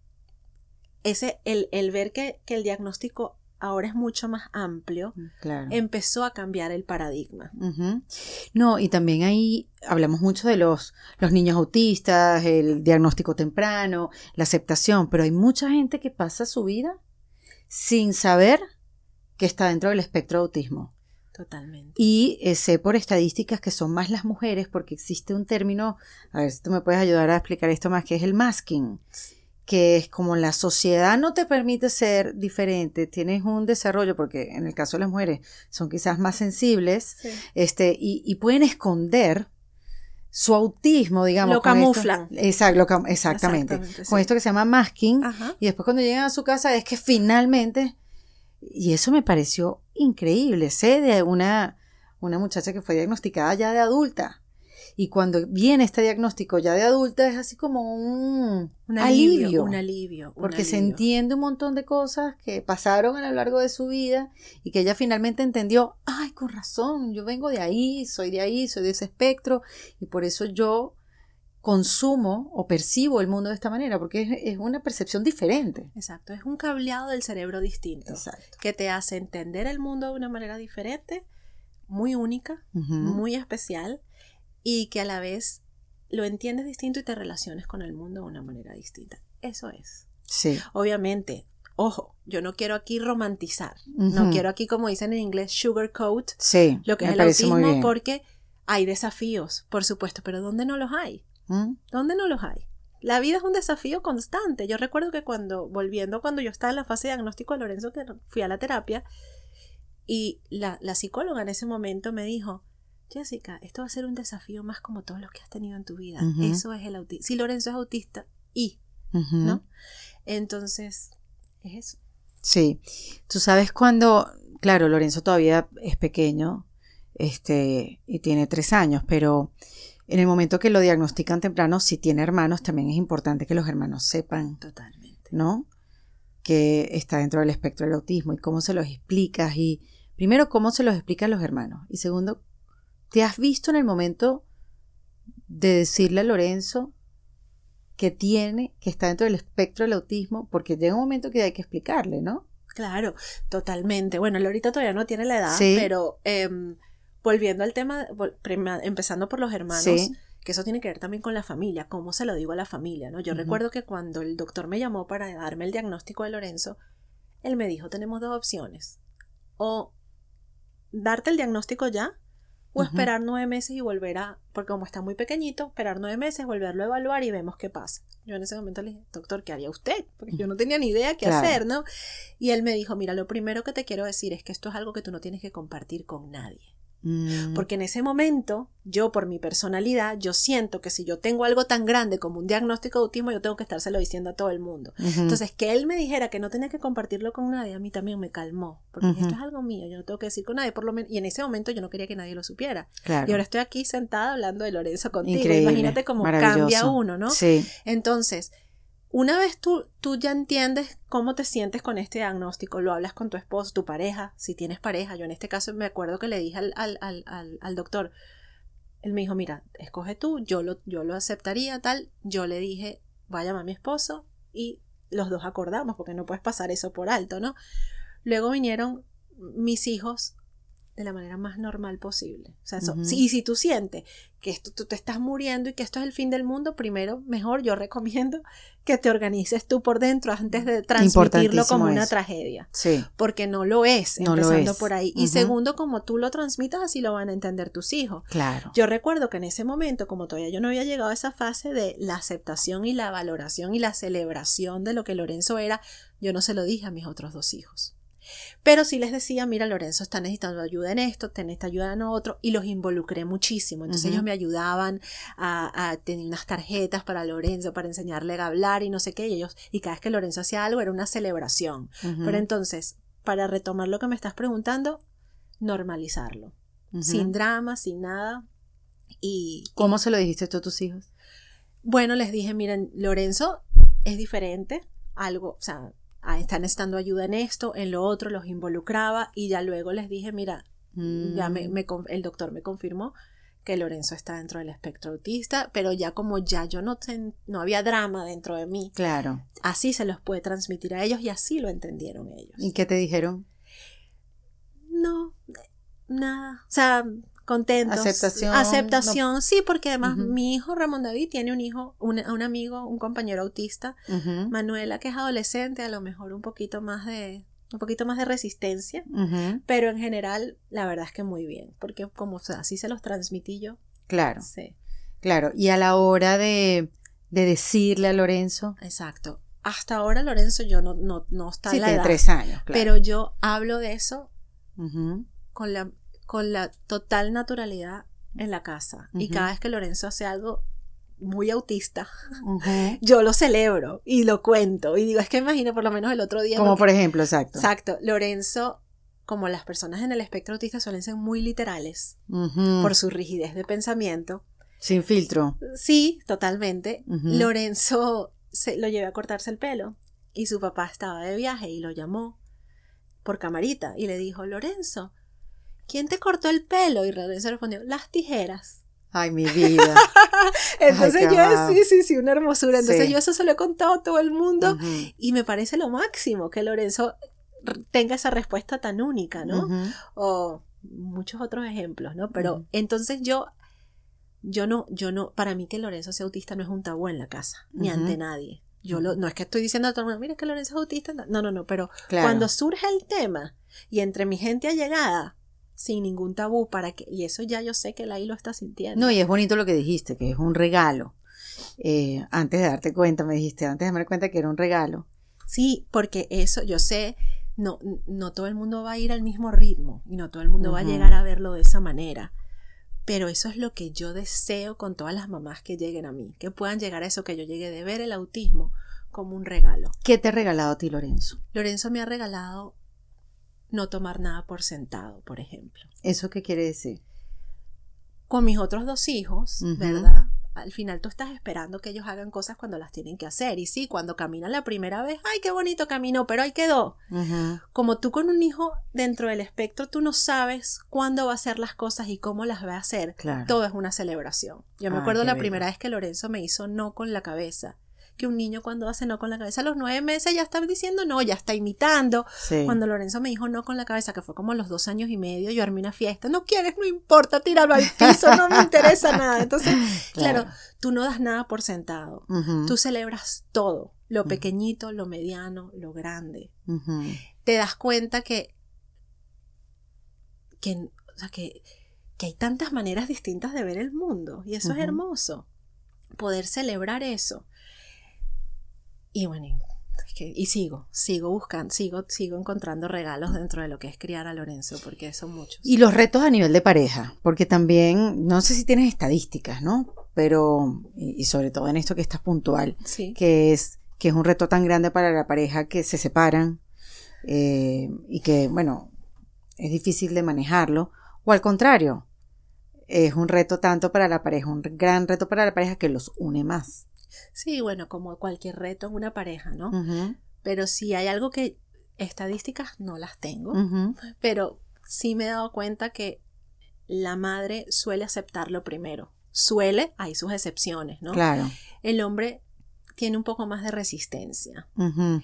el ver que el diagnóstico ahora es mucho más amplio, claro. empezó a cambiar el paradigma. No, y también ahí hablamos mucho de los niños autistas, el diagnóstico temprano, la aceptación, pero hay mucha gente que pasa su vida sin saber que está dentro del espectro de autismo. Totalmente. Y sé por estadísticas que son más las mujeres, porque existe un término, a ver si tú me puedes ayudar a explicar esto más, que es el masking, que es como la sociedad no te permite ser diferente, tienes un desarrollo, porque en el caso de las mujeres son quizás más sensibles, y pueden esconder su autismo, digamos. Lo camuflan. Exactamente. Con esto que se llama masking. Ajá. Y después cuando llegan a su casa es que finalmente, y eso me pareció increíble. Sé de una muchacha que fue diagnosticada ya de adulta. Y cuando viene este diagnóstico ya de adulta es así como un alivio. Un alivio. Porque se entiende un montón de cosas que pasaron a lo largo de su vida y que ella finalmente entendió, ay, con razón, yo vengo de ahí, soy de ese espectro y por eso yo consumo o percibo el mundo de esta manera, porque es una percepción diferente. Exacto, es un cableado del cerebro distinto. Exacto. Que te hace entender el mundo de una manera diferente, muy única, muy especial, y que a la vez lo entiendes distinto y te relaciones con el mundo de una manera distinta. Eso es. Sí. Obviamente, ojo, yo no quiero aquí romantizar, no quiero aquí, como dicen en inglés, sugarcoat lo que es el autismo, porque hay desafíos, por supuesto, pero ¿dónde no los hay? ¿Dónde no los hay? La vida es un desafío constante. Yo recuerdo que cuando yo estaba en la fase de diagnóstico de Lorenzo, que fui a la terapia, y la psicóloga en ese momento me dijo, Jessica, esto va a ser un desafío más como todos los que has tenido en tu vida. Eso es el autismo. Si Lorenzo es autista, ¿no? Entonces, es eso. Sí. Tú sabes cuando, claro, Lorenzo todavía es pequeño, y tiene 3 años, pero en el momento que lo diagnostican temprano, si tiene hermanos, también es importante que los hermanos sepan. Totalmente. ¿No? Que está dentro del espectro del autismo y cómo se los explicas. Y primero, cómo se los explican los hermanos. Y segundo, ¿te has visto en el momento de decirle a Lorenzo que está dentro del espectro del autismo? Porque llega un momento que hay que explicarle, ¿no? Claro, totalmente. Bueno, él ahorita todavía no tiene la edad, sí. Pero volviendo al tema, empezando por los hermanos, sí. Que eso tiene que ver también con la familia, cómo se lo digo a la familia, ¿no? Yo recuerdo que cuando el doctor me llamó para darme el diagnóstico de Lorenzo, él me dijo, tenemos 2 opciones, o darte el diagnóstico ya, o esperar 9 meses y porque como está muy pequeñito, esperar 9 meses, volverlo a evaluar y vemos qué pasa. Yo en ese momento le dije, doctor, ¿qué haría usted? Porque yo no tenía ni idea qué hacer, ¿no? Y él me dijo, mira, lo primero que te quiero decir es que esto es algo que tú no tienes que compartir con nadie. Porque en ese momento, yo por mi personalidad, yo siento que si yo tengo algo tan grande como un diagnóstico de autismo, yo tengo que estárselo diciendo a todo el mundo. Entonces, que él me dijera que no tenía que compartirlo con nadie, a mí también me calmó, porque esto es algo mío, yo no tengo que decir con nadie, por lo menos, y en ese momento yo no quería que nadie lo supiera. Claro. Y ahora estoy aquí sentada hablando de Lorenzo contigo. Increíble, imagínate cómo cambia uno, ¿no? Sí. Entonces, una vez tú ya entiendes cómo te sientes con este diagnóstico, lo hablas con tu esposo, tu pareja, si tienes pareja. Yo en este caso me acuerdo que le dije al doctor, él me dijo, mira, escoge tú, yo lo aceptaría, tal. Yo le dije, voy a llamar a mi esposo y los dos acordamos, porque no puedes pasar eso por alto, ¿no? Luego vinieron mis hijos de la manera más normal posible. O sea, y si tú sientes que tú te estás muriendo y que esto es el fin del mundo, primero, mejor, yo recomiendo que te organices tú por dentro antes de transmitirlo como una tragedia. Sí. Porque no lo es, empezando por ahí. Y segundo, como tú lo transmitas, así lo van a entender tus hijos. Claro. Yo recuerdo que en ese momento, como todavía yo no había llegado a esa fase de la aceptación y la valoración y la celebración de lo que Lorenzo era, yo no se lo dije a mis otros 2 hijos. Pero sí les decía, mira, Lorenzo está necesitando ayuda en esto, necesita ayuda en otro, y los involucré muchísimo. Entonces ellos me ayudaban a tener unas tarjetas para Lorenzo, para enseñarle a hablar y no sé qué, y cada vez que Lorenzo hacía algo era una celebración. Pero entonces, para retomar lo que me estás preguntando, normalizarlo, sin drama, sin nada. ¿Cómo se lo dijiste tú a tus hijos? Bueno, les dije, miren, Lorenzo es diferente, algo, o sea, están necesitando ayuda en esto, en lo otro, los involucraba, y ya luego les dije, mira, ya el doctor me confirmó que Lorenzo está dentro del espectro autista, pero ya como ya yo no había drama dentro de mí, claro, así se los puede transmitir a ellos y así lo entendieron ellos. ¿Y qué te dijeron? No, nada, o sea, contentos. Aceptación, no. Sí, porque además mi hijo Ramón David tiene un hijo, un amigo, un compañero autista, Manuela, que es adolescente, a lo mejor un poquito más de resistencia, pero en general la verdad es que muy bien, porque como así se los transmití yo. Claro. Sí. Claro, y a la hora de decirle a Lorenzo. Exacto. Hasta ahora Lorenzo yo no está en la edad. 3 años, claro. Pero yo hablo de eso con la total naturalidad en la casa. Uh-huh. Y cada vez que Lorenzo hace algo muy autista, Uh-huh. yo lo celebro y lo cuento. Y digo, es que imagino por lo menos el otro día. Como porque, por ejemplo, exacto. Exacto. Lorenzo, como las personas en el espectro autista suelen ser muy literales Uh-huh. por su rigidez de pensamiento. Sin filtro. Sí, totalmente. Uh-huh. Lorenzo lo llevé a cortarse el pelo y su papá estaba de viaje y lo llamó por camarita y le dijo, Lorenzo, ¿quién te cortó el pelo? Y Lorenzo respondió, las tijeras. Ay, mi vida. Entonces Ay, yo, sí, una hermosura. Entonces sí. yo eso se lo he contado a todo el mundo Uh-huh. y me parece lo máximo que Lorenzo tenga esa respuesta tan única, ¿no? Uh-huh. O muchos otros ejemplos, ¿no? Pero Uh-huh. entonces yo no, para mí que Lorenzo sea autista no es un tabú en la casa, ni Uh-huh. ante nadie. No es que estoy diciendo a todo el mundo, mira que Lorenzo es autista. No, pero Claro. cuando surge el tema y entre mi gente allegada, sin ningún tabú, y eso ya yo sé que él ahí lo está sintiendo. No, y es bonito lo que dijiste, que es un regalo. Antes de darte cuenta, me dijiste, antes de darme cuenta que era un regalo. Sí, porque eso yo sé, no todo el mundo va a ir al mismo ritmo y no todo el mundo va a Uh-huh. llegar a verlo de esa manera. Pero eso es lo que yo deseo con todas las mamás que lleguen a mí, que puedan llegar a eso que yo llegué, de ver el autismo como un regalo. ¿Qué te ha regalado a ti, Lorenzo? Lorenzo me ha regalado no tomar nada por sentado, por ejemplo. ¿Eso qué quiere decir? Con mis otros 2 hijos, Uh-huh. ¿verdad? Al final tú estás esperando que ellos hagan cosas cuando las tienen que hacer. Y sí, cuando caminan la primera vez, ¡ay, qué bonito caminó! Pero ahí quedó. Uh-huh. Como tú con un hijo dentro del espectro, tú no sabes cuándo va a hacer las cosas y cómo las va a hacer. Claro. Todo es una celebración. Yo me Ah, acuerdo qué la bello. primera vez que Lorenzo me hizo no con la cabeza. Que un niño cuando hace no con la cabeza a los 9 meses ya está diciendo no, ya está imitando. Sí. Cuando Lorenzo me dijo no con la cabeza, que fue como a los 2 años y medio, yo armé una fiesta. No quieres, no importa, tíralo al piso, no me interesa nada. Entonces, claro, tú no das nada por sentado. Uh-huh. Tú celebras todo, lo pequeñito, lo mediano, lo grande. Uh-huh. Te das cuenta que hay tantas maneras distintas de ver el mundo y eso Uh-huh. es hermoso, poder celebrar eso. Y bueno, y sigo buscando, sigo encontrando regalos dentro de lo que es criar a Lorenzo, porque son muchos. Y los retos a nivel de pareja, porque también, no sé si tienes estadísticas, ¿no? Pero, y sobre todo en esto que estás puntual, Sí. que es un reto tan grande para la pareja que se separan y que, bueno, es difícil de manejarlo, o al contrario, es un reto tanto para la pareja, un gran reto para la pareja que los une más. Sí, bueno, como cualquier reto en una pareja, ¿no? Uh-huh. Pero si hay algo que estadísticas no las tengo, Uh-huh. pero sí me he dado cuenta que la madre suele aceptarlo primero. Hay sus excepciones, ¿no? Claro. El hombre tiene un poco más de resistencia. Uh-huh.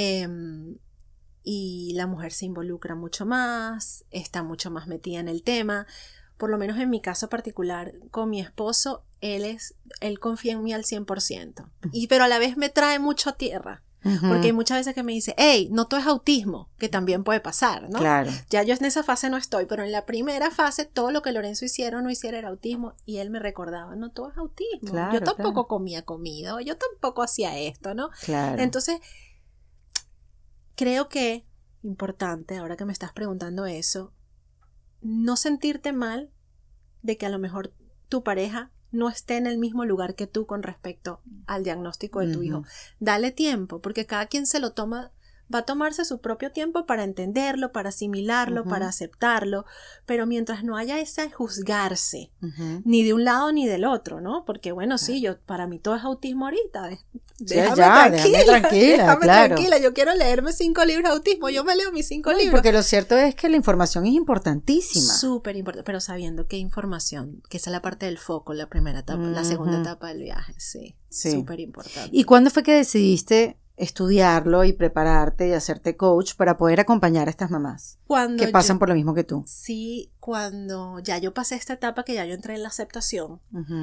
Y la mujer se involucra mucho más, está mucho más metida en el tema. Por lo menos en mi caso particular, con mi esposo, él confía en mí al 100%. Pero a la vez me trae mucho a tierra. Uh-huh. Porque hay muchas veces que me dice, hey, no todo es autismo, que también puede pasar, ¿no? Claro. Ya yo en esa fase no estoy, pero en la primera fase todo lo que Lorenzo hiciera o no hiciera era autismo y él me recordaba, no todo es autismo. Claro, yo tampoco claro. comía comida o yo tampoco hacía esto, ¿no? Claro. Entonces, creo que importante, ahora que me estás preguntando eso, no sentirte mal de que a lo mejor tu pareja no esté en el mismo lugar que tú con respecto al diagnóstico de tu hijo. Dale tiempo, porque cada quien se lo toma, va a tomarse su propio tiempo para entenderlo, para asimilarlo, para aceptarlo, pero mientras no haya ese juzgarse, ni de un lado ni del otro, ¿no? Porque bueno, sí, para mí todo es autismo ahorita. Déjame tranquila, claro. tranquila, yo quiero leerme 5 libros de autismo, yo me leo mis 5 libros. Porque lo cierto es que la información es importantísima. Súper importante, pero sabiendo qué información, que esa es la parte del foco, la primera etapa, la segunda etapa del viaje, sí. Súper importante. ¿Y cuándo fue que decidiste estudiarlo y prepararte y hacerte coach para poder acompañar a estas mamás que pasan por lo mismo que tú? Sí, cuando ya yo pasé esta etapa, que ya yo entré en la aceptación,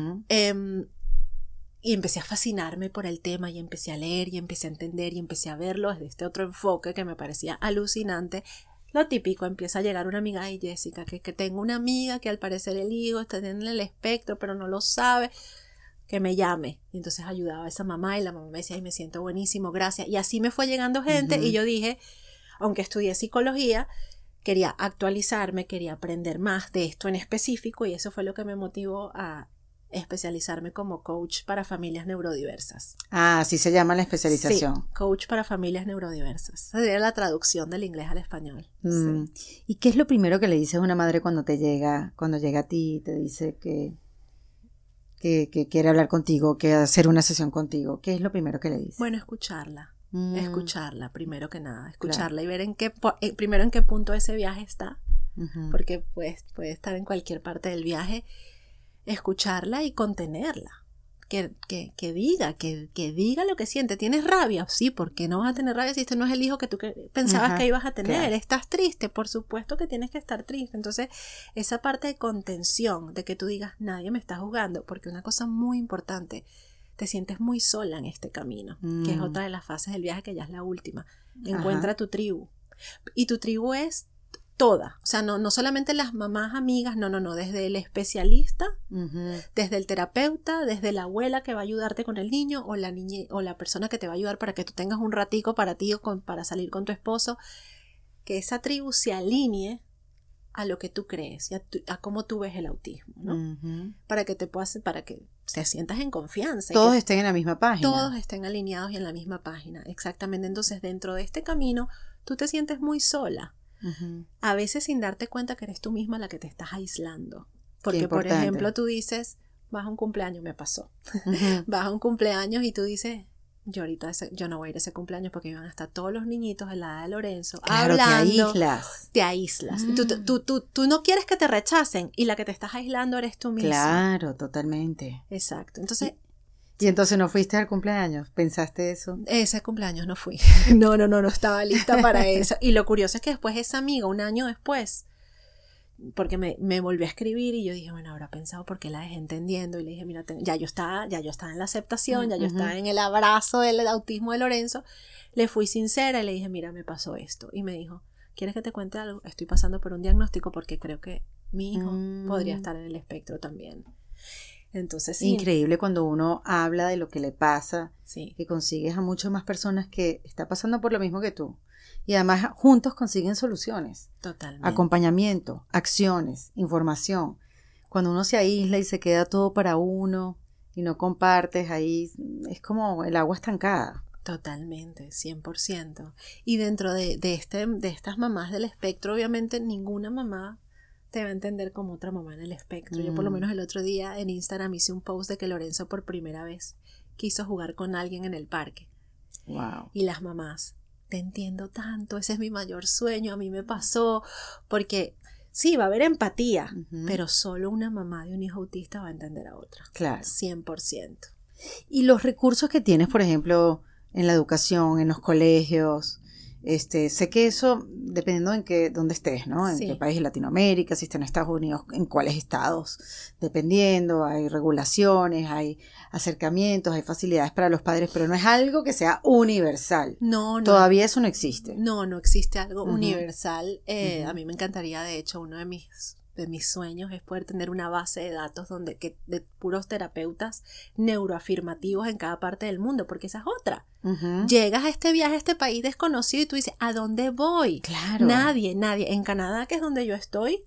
y empecé a fascinarme por el tema y empecé a leer y empecé a entender y empecé a verlo desde este otro enfoque que me parecía alucinante. Lo típico, empieza a llegar una amiga, ay Jessica, que tengo una amiga que al parecer el hijo está en el espectro pero no lo sabe, que me llame. Y entonces ayudaba a esa mamá y la mamá me decía, ay, me siento buenísimo, gracias. Y así me fue llegando gente y yo dije, aunque estudié psicología, quería actualizarme, quería aprender más de esto en específico y eso fue lo que me motivó a especializarme como coach para familias neurodiversas. Ah, así se llama la especialización. Sí, coach para familias neurodiversas. Esa sería la traducción del inglés al español. Sí. ¿Y qué es lo primero que le dices a una madre cuando llega a ti y te dice que quiere hablar contigo, que hacer una sesión contigo? ¿Qué es lo primero que le dices? Bueno, escucharla. Escucharla, primero que nada. Escucharla, claro. Y ver primero en qué punto ese viaje está. Porque puede estar en cualquier parte del viaje. Escucharla y contenerla. Que diga lo que siente. ¿Tienes rabia? Sí, ¿por qué no vas a tener rabia si este no es el hijo que tú pensabas que ibas a tener? Claro. ¿Estás triste? Por supuesto que tienes que estar triste. Entonces, esa parte de contención, de que tú digas, nadie me está juzgando, porque una cosa muy importante, te sientes muy sola en este camino, que es otra de las fases del viaje, que ya es la última. Encuentra tu tribu. Y tu tribu es toda, o sea, no solamente las mamás amigas, no, desde el especialista, desde el terapeuta, desde la abuela que va a ayudarte con el niño, o la niña, o la persona que te va a ayudar para que tú tengas un ratico para ti o para salir con tu esposo, que esa tribu se alinee a lo que tú crees y a cómo tú ves el autismo, ¿no? Para que te sientas en confianza. Todos estén en la misma página. Todos estén alineados y en la misma página, exactamente. Entonces, dentro de este camino, tú te sientes muy sola. A veces sin darte cuenta que eres tú misma la que te estás aislando. Porque, por ejemplo, tú dices, vas a un cumpleaños, me pasó. Vas a un cumpleaños y tú dices, yo no voy a ir a ese cumpleaños porque iban a estar todos los niñitos de la edad de Lorenzo, claro, hablando. Te aíslas. Tú no quieres que te rechacen y la que te estás aislando eres tú misma. Claro, totalmente. Exacto. Entonces... ¿Y entonces no fuiste al cumpleaños? ¿Pensaste eso? Ese cumpleaños no fui. No estaba lista para eso. Y lo curioso es que después esa amiga, un año después, porque me volvió a escribir y yo dije, bueno, habrá pensado por qué la dejé entendiendo. Y le dije, mira, ya yo estaba en la aceptación, ya yo estaba en el abrazo del autismo de Lorenzo. Le fui sincera y le dije, mira, me pasó esto. Y me dijo, ¿quieres que te cuente algo? Estoy pasando por un diagnóstico porque creo que mi hijo podría estar en el espectro también. Entonces, sí. Increíble cuando uno habla de lo que le pasa, sí. Que consigues a muchas más personas que están pasando por lo mismo que tú. Y además juntos consiguen soluciones. Totalmente. Acompañamiento, acciones, información. Cuando uno se aísla y se queda todo para uno y no compartes, ahí es como el agua estancada. Totalmente, 100%. Y dentro de estas mamás del espectro, obviamente ninguna mamá te va a entender como otra mamá en el espectro. Yo por lo menos el otro día en Instagram hice un post de que Lorenzo por primera vez quiso jugar con alguien en el parque. Wow. Y las mamás, te entiendo tanto, ese es mi mayor sueño, a mí me pasó, porque sí, va a haber empatía, pero solo una mamá de un hijo autista va a entender a otra. Claro. 100%. Y los recursos que tienes, por ejemplo, en la educación, en los colegios, sé que eso, dependiendo dónde estés, ¿no? En qué país de Latinoamérica, si estás en Estados Unidos, en cuáles estados, dependiendo, hay regulaciones, hay acercamientos, hay facilidades para los padres, pero no es algo que sea universal. No. Todavía eso no existe. No existe algo universal. A mí me encantaría, de hecho, uno de mis sueños es poder tener una base de datos de puros terapeutas neuroafirmativos en cada parte del mundo, porque esa es otra. Llegas a este viaje a este país desconocido y tú dices, ¿a dónde voy? Claro. Nadie. En Canadá, que es donde yo estoy,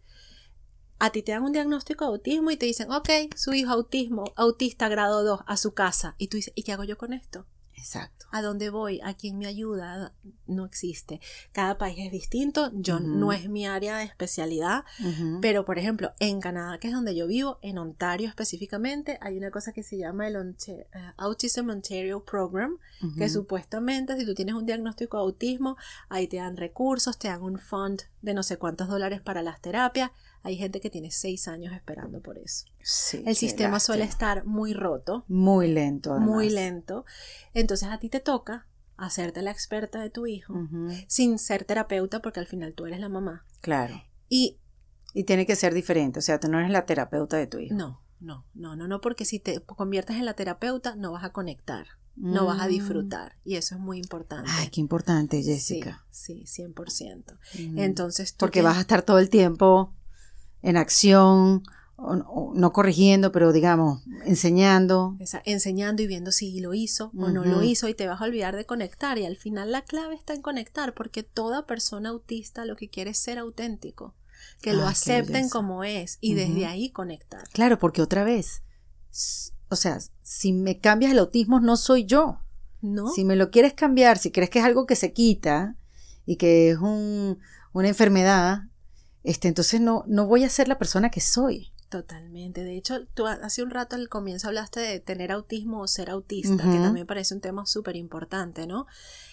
a ti te dan un diagnóstico de autismo y te dicen, ok, su hijo autista grado 2 a su casa. Y tú dices, ¿y qué hago yo con esto? Exacto. ¿A dónde voy? ¿A quién me ayuda? No existe. Cada país es distinto. Yo no es mi área de especialidad. Pero, por ejemplo, en Canadá, que es donde yo vivo, en Ontario específicamente, hay una cosa que se llama el Autism Ontario Program, que supuestamente si tú tienes un diagnóstico de autismo, ahí te dan recursos, te dan un fund de no sé cuántos $, para las terapias. Hay gente que tiene 6 años esperando por eso. Sí, el sistema suele estar muy roto. Muy lento, además. Muy lento. Entonces a ti te toca hacerte la experta de tu hijo, sin ser terapeuta, porque al final tú eres la mamá. Claro. Y tiene que ser diferente, o sea, tú no eres la terapeuta de tu hijo. No, porque si te conviertes en la terapeuta, no vas a conectar. No vas a disfrutar, y eso es muy importante. Ay, qué importante, Jessica. Sí, 100%. Entonces porque vas a estar todo el tiempo en acción, o no corrigiendo, pero digamos, enseñando. Enseñando y viendo si lo hizo o no lo hizo, y te vas a olvidar de conectar, y al final la clave está en conectar, porque toda persona autista lo que quiere es ser auténtico, que lo acepten como es, y desde ahí conectar. Claro, porque otra vez, o sea, si me cambias el autismo no soy yo. ¿No? Si me lo quieres cambiar, si crees que es algo que se quita y que es una enfermedad, entonces no voy a ser la persona que soy. Totalmente. De hecho, tú hace un rato al comienzo hablaste de tener autismo o ser autista, que también parece un tema súper importante, ¿no?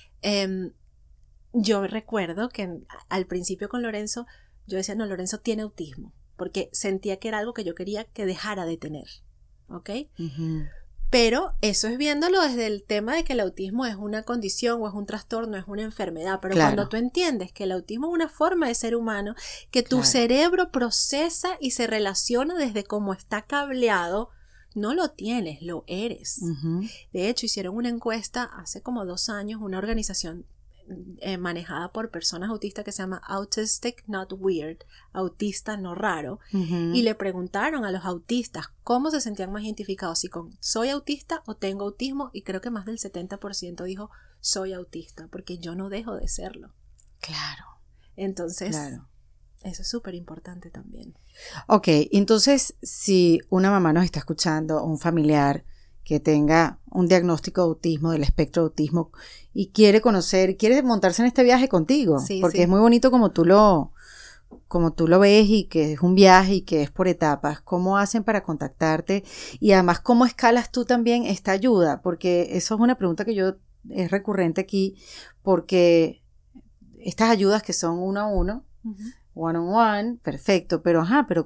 Yo recuerdo que al principio con Lorenzo, yo decía, no, Lorenzo tiene autismo, porque sentía que era algo que yo quería que dejara de tener, ¿ok? Pero eso es viéndolo desde el tema de que el autismo es una condición o es un trastorno, es una enfermedad. Pero cuando tú entiendes que el autismo es una forma de ser humano, que tu cerebro procesa y se relaciona desde cómo está cableado, no lo tienes, lo eres. De hecho, hicieron una encuesta hace como 2 años, una organización manejada por personas autistas que se llama Autistic Not Weird, autista no raro, y le preguntaron a los autistas cómo se sentían más identificados, si con soy autista o tengo autismo, y creo que más del 70% dijo soy autista, porque yo no dejo de serlo. Claro. Entonces, eso es súper importante también. Ok, entonces si una mamá nos está escuchando, un familiar que tenga un diagnóstico de autismo, del espectro de autismo, y quiere conocer, quiere montarse en este viaje contigo, porque es muy bonito como tú lo ves, y que es un viaje y que es por etapas. ¿Cómo hacen para contactarte? Y además, ¿cómo escalas tú también esta ayuda? Porque eso es una pregunta que es recurrente aquí, porque estas ayudas que son 1 a 1, one on one, perfecto, pero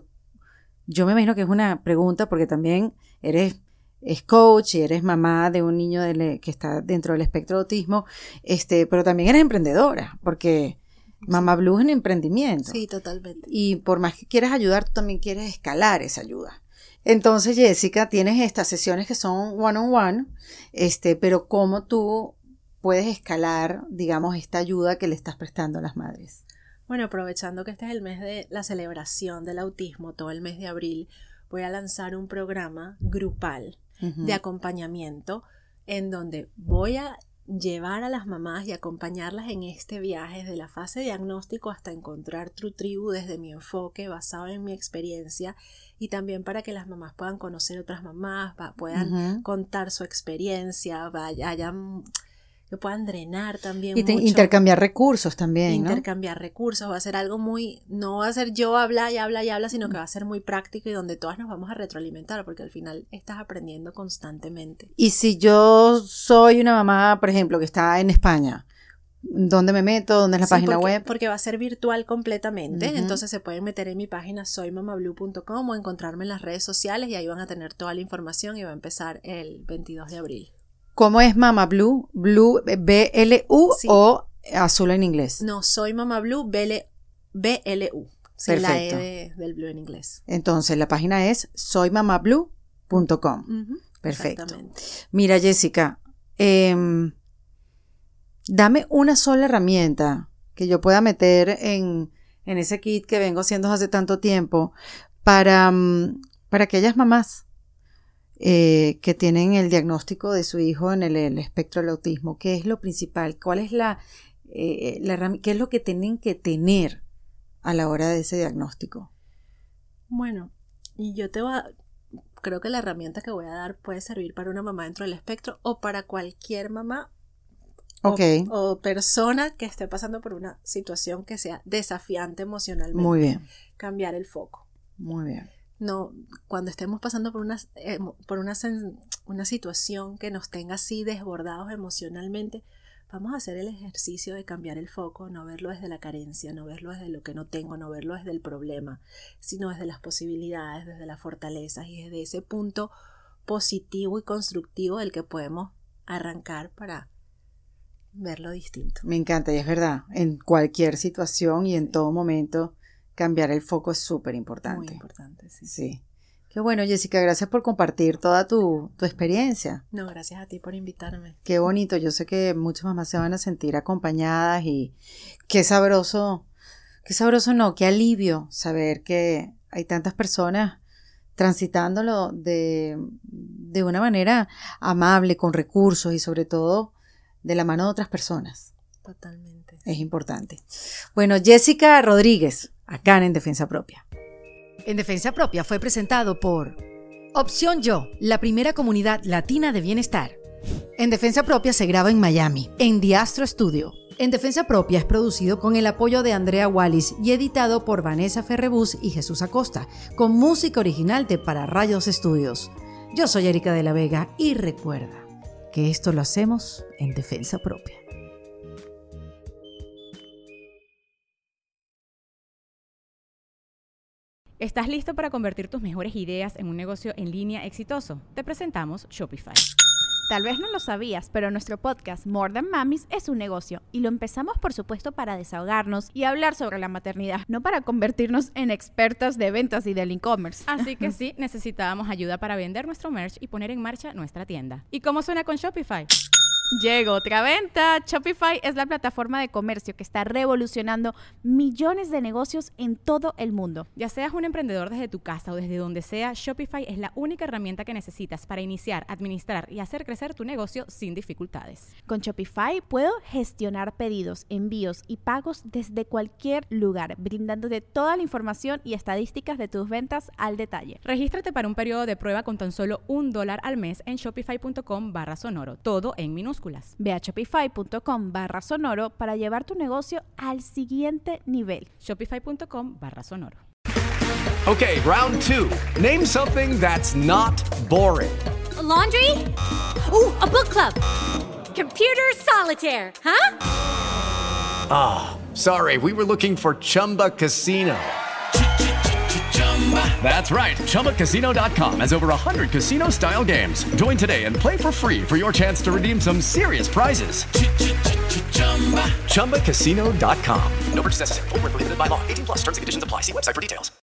yo me imagino que es una pregunta porque también eres coach y eres mamá de un niño que está dentro del espectro de autismo, pero también eres emprendedora, porque Mama Blue es un emprendimiento. Sí, totalmente. Y por más que quieras ayudar, tú también quieres escalar esa ayuda. Entonces, Jessica, tienes estas sesiones que son one on one, pero ¿cómo tú puedes escalar, digamos, esta ayuda que le estás prestando a las madres? Bueno, aprovechando que este es el mes de la celebración del autismo, todo el mes de abril, voy a lanzar un programa grupal de acompañamiento en donde voy a llevar a las mamás y acompañarlas en este viaje desde la fase de diagnóstico hasta encontrar tu tribu desde mi enfoque basado en mi experiencia, y también para que las mamás puedan conocer otras mamás, puedan contar su experiencia, que puedan drenar también y mucho. Intercambiar recursos también, Intercambiar recursos, va a ser algo no va a ser yo habla y habla y habla, sino que va a ser muy práctico y donde todas nos vamos a retroalimentar, porque al final estás aprendiendo constantemente. Y si yo soy una mamá, por ejemplo, que está en España, ¿dónde me meto? ¿Dónde es la página web? Porque va a ser virtual completamente, entonces se pueden meter en mi página soymamablue.com o encontrarme en las redes sociales, y ahí van a tener toda la información, y va a empezar el 22 de abril. ¿Cómo es Mama Blue? Blue, B-L-U o azul en inglés. No, Soy Mama Blue, B-L-U. Sí, perfecto. La E del blue en inglés. Entonces, la página es soymamablue.com. Perfecto. Mira, Jessica, dame una sola herramienta que yo pueda meter en ese kit que vengo haciendo hace tanto tiempo para aquellas mamás que tienen el diagnóstico de su hijo en el espectro del autismo. ¿Qué es lo principal? ¿Cuál es qué es lo que tienen que tener a la hora de ese diagnóstico? Bueno, y creo que la herramienta que voy a dar puede servir para una mamá dentro del espectro o para cualquier mamá o persona que esté pasando por una situación que sea desafiante emocionalmente. Muy bien. Cambiar el foco. Muy bien. No, cuando estemos pasando por una situación que nos tenga así desbordados emocionalmente, vamos a hacer el ejercicio de cambiar el foco, no verlo desde la carencia, no verlo desde lo que no tengo, no verlo desde el problema, sino desde las posibilidades, desde las fortalezas y desde ese punto positivo y constructivo del que podemos arrancar para verlo distinto. Me encanta, y es verdad, en cualquier situación y en todo momento cambiar el foco es súper importante. Muy importante, sí. Sí. Qué bueno, Jessica, gracias por compartir toda tu experiencia. No, gracias a ti por invitarme. Qué bonito, yo sé que muchas mamás se van a sentir acompañadas y qué sabroso no, qué alivio saber que hay tantas personas transitándolo de una manera amable, con recursos y sobre todo de la mano de otras personas. Totalmente. Es importante. Bueno, Jessica Rodríguez, acá en Defensa Propia. En Defensa Propia fue presentado por Opción Yo, la primera comunidad latina de bienestar. En Defensa Propia se graba en Miami, en The Astro Studio. En Defensa Propia es producido con el apoyo de Andrea Wallis y editado por Vanessa Ferrebus y Jesús Acosta, con música original de Para Rayos Studios. Yo soy Erika de la Vega y recuerda que esto lo hacemos en Defensa Propia. ¿Estás listo para convertir tus mejores ideas en un negocio en línea exitoso? Te presentamos Shopify. Tal vez no lo sabías, pero nuestro podcast More Than Mamis es un negocio y lo empezamos por supuesto para desahogarnos y hablar sobre la maternidad, no para convertirnos en expertas de ventas y del e-commerce. Así que sí, necesitábamos ayuda para vender nuestro merch y poner en marcha nuestra tienda. ¿Y cómo suena con Shopify? Llegó otra venta. Shopify es la plataforma de comercio que está revolucionando millones de negocios en todo el mundo. Ya seas un emprendedor desde tu casa o desde donde sea, Shopify es la única herramienta que necesitas para iniciar, administrar y hacer crecer tu negocio sin dificultades. Con Shopify puedo gestionar pedidos, envíos y pagos desde cualquier lugar, brindándote toda la información y estadísticas de tus ventas al detalle. Regístrate para un periodo de prueba con tan solo $1 al mes en shopify.com/sonoro, todo en minúsculas. Ve a shopify.com/sonoro para llevar tu negocio al siguiente nivel. Shopify.com/sonoro. Okay, round 2. Name something that's not boring. A laundry? Ooh, a book club. Computer solitaire, huh? Sorry, we were looking for Chumba Casino. That's right. ChumbaCasino.com has over 100 casino-style games. Join today and play for free for your chance to redeem some serious prizes. ChumbaCasino.com. No purchase necessary. Void where prohibited by law. 18+ terms and conditions apply. See website for details.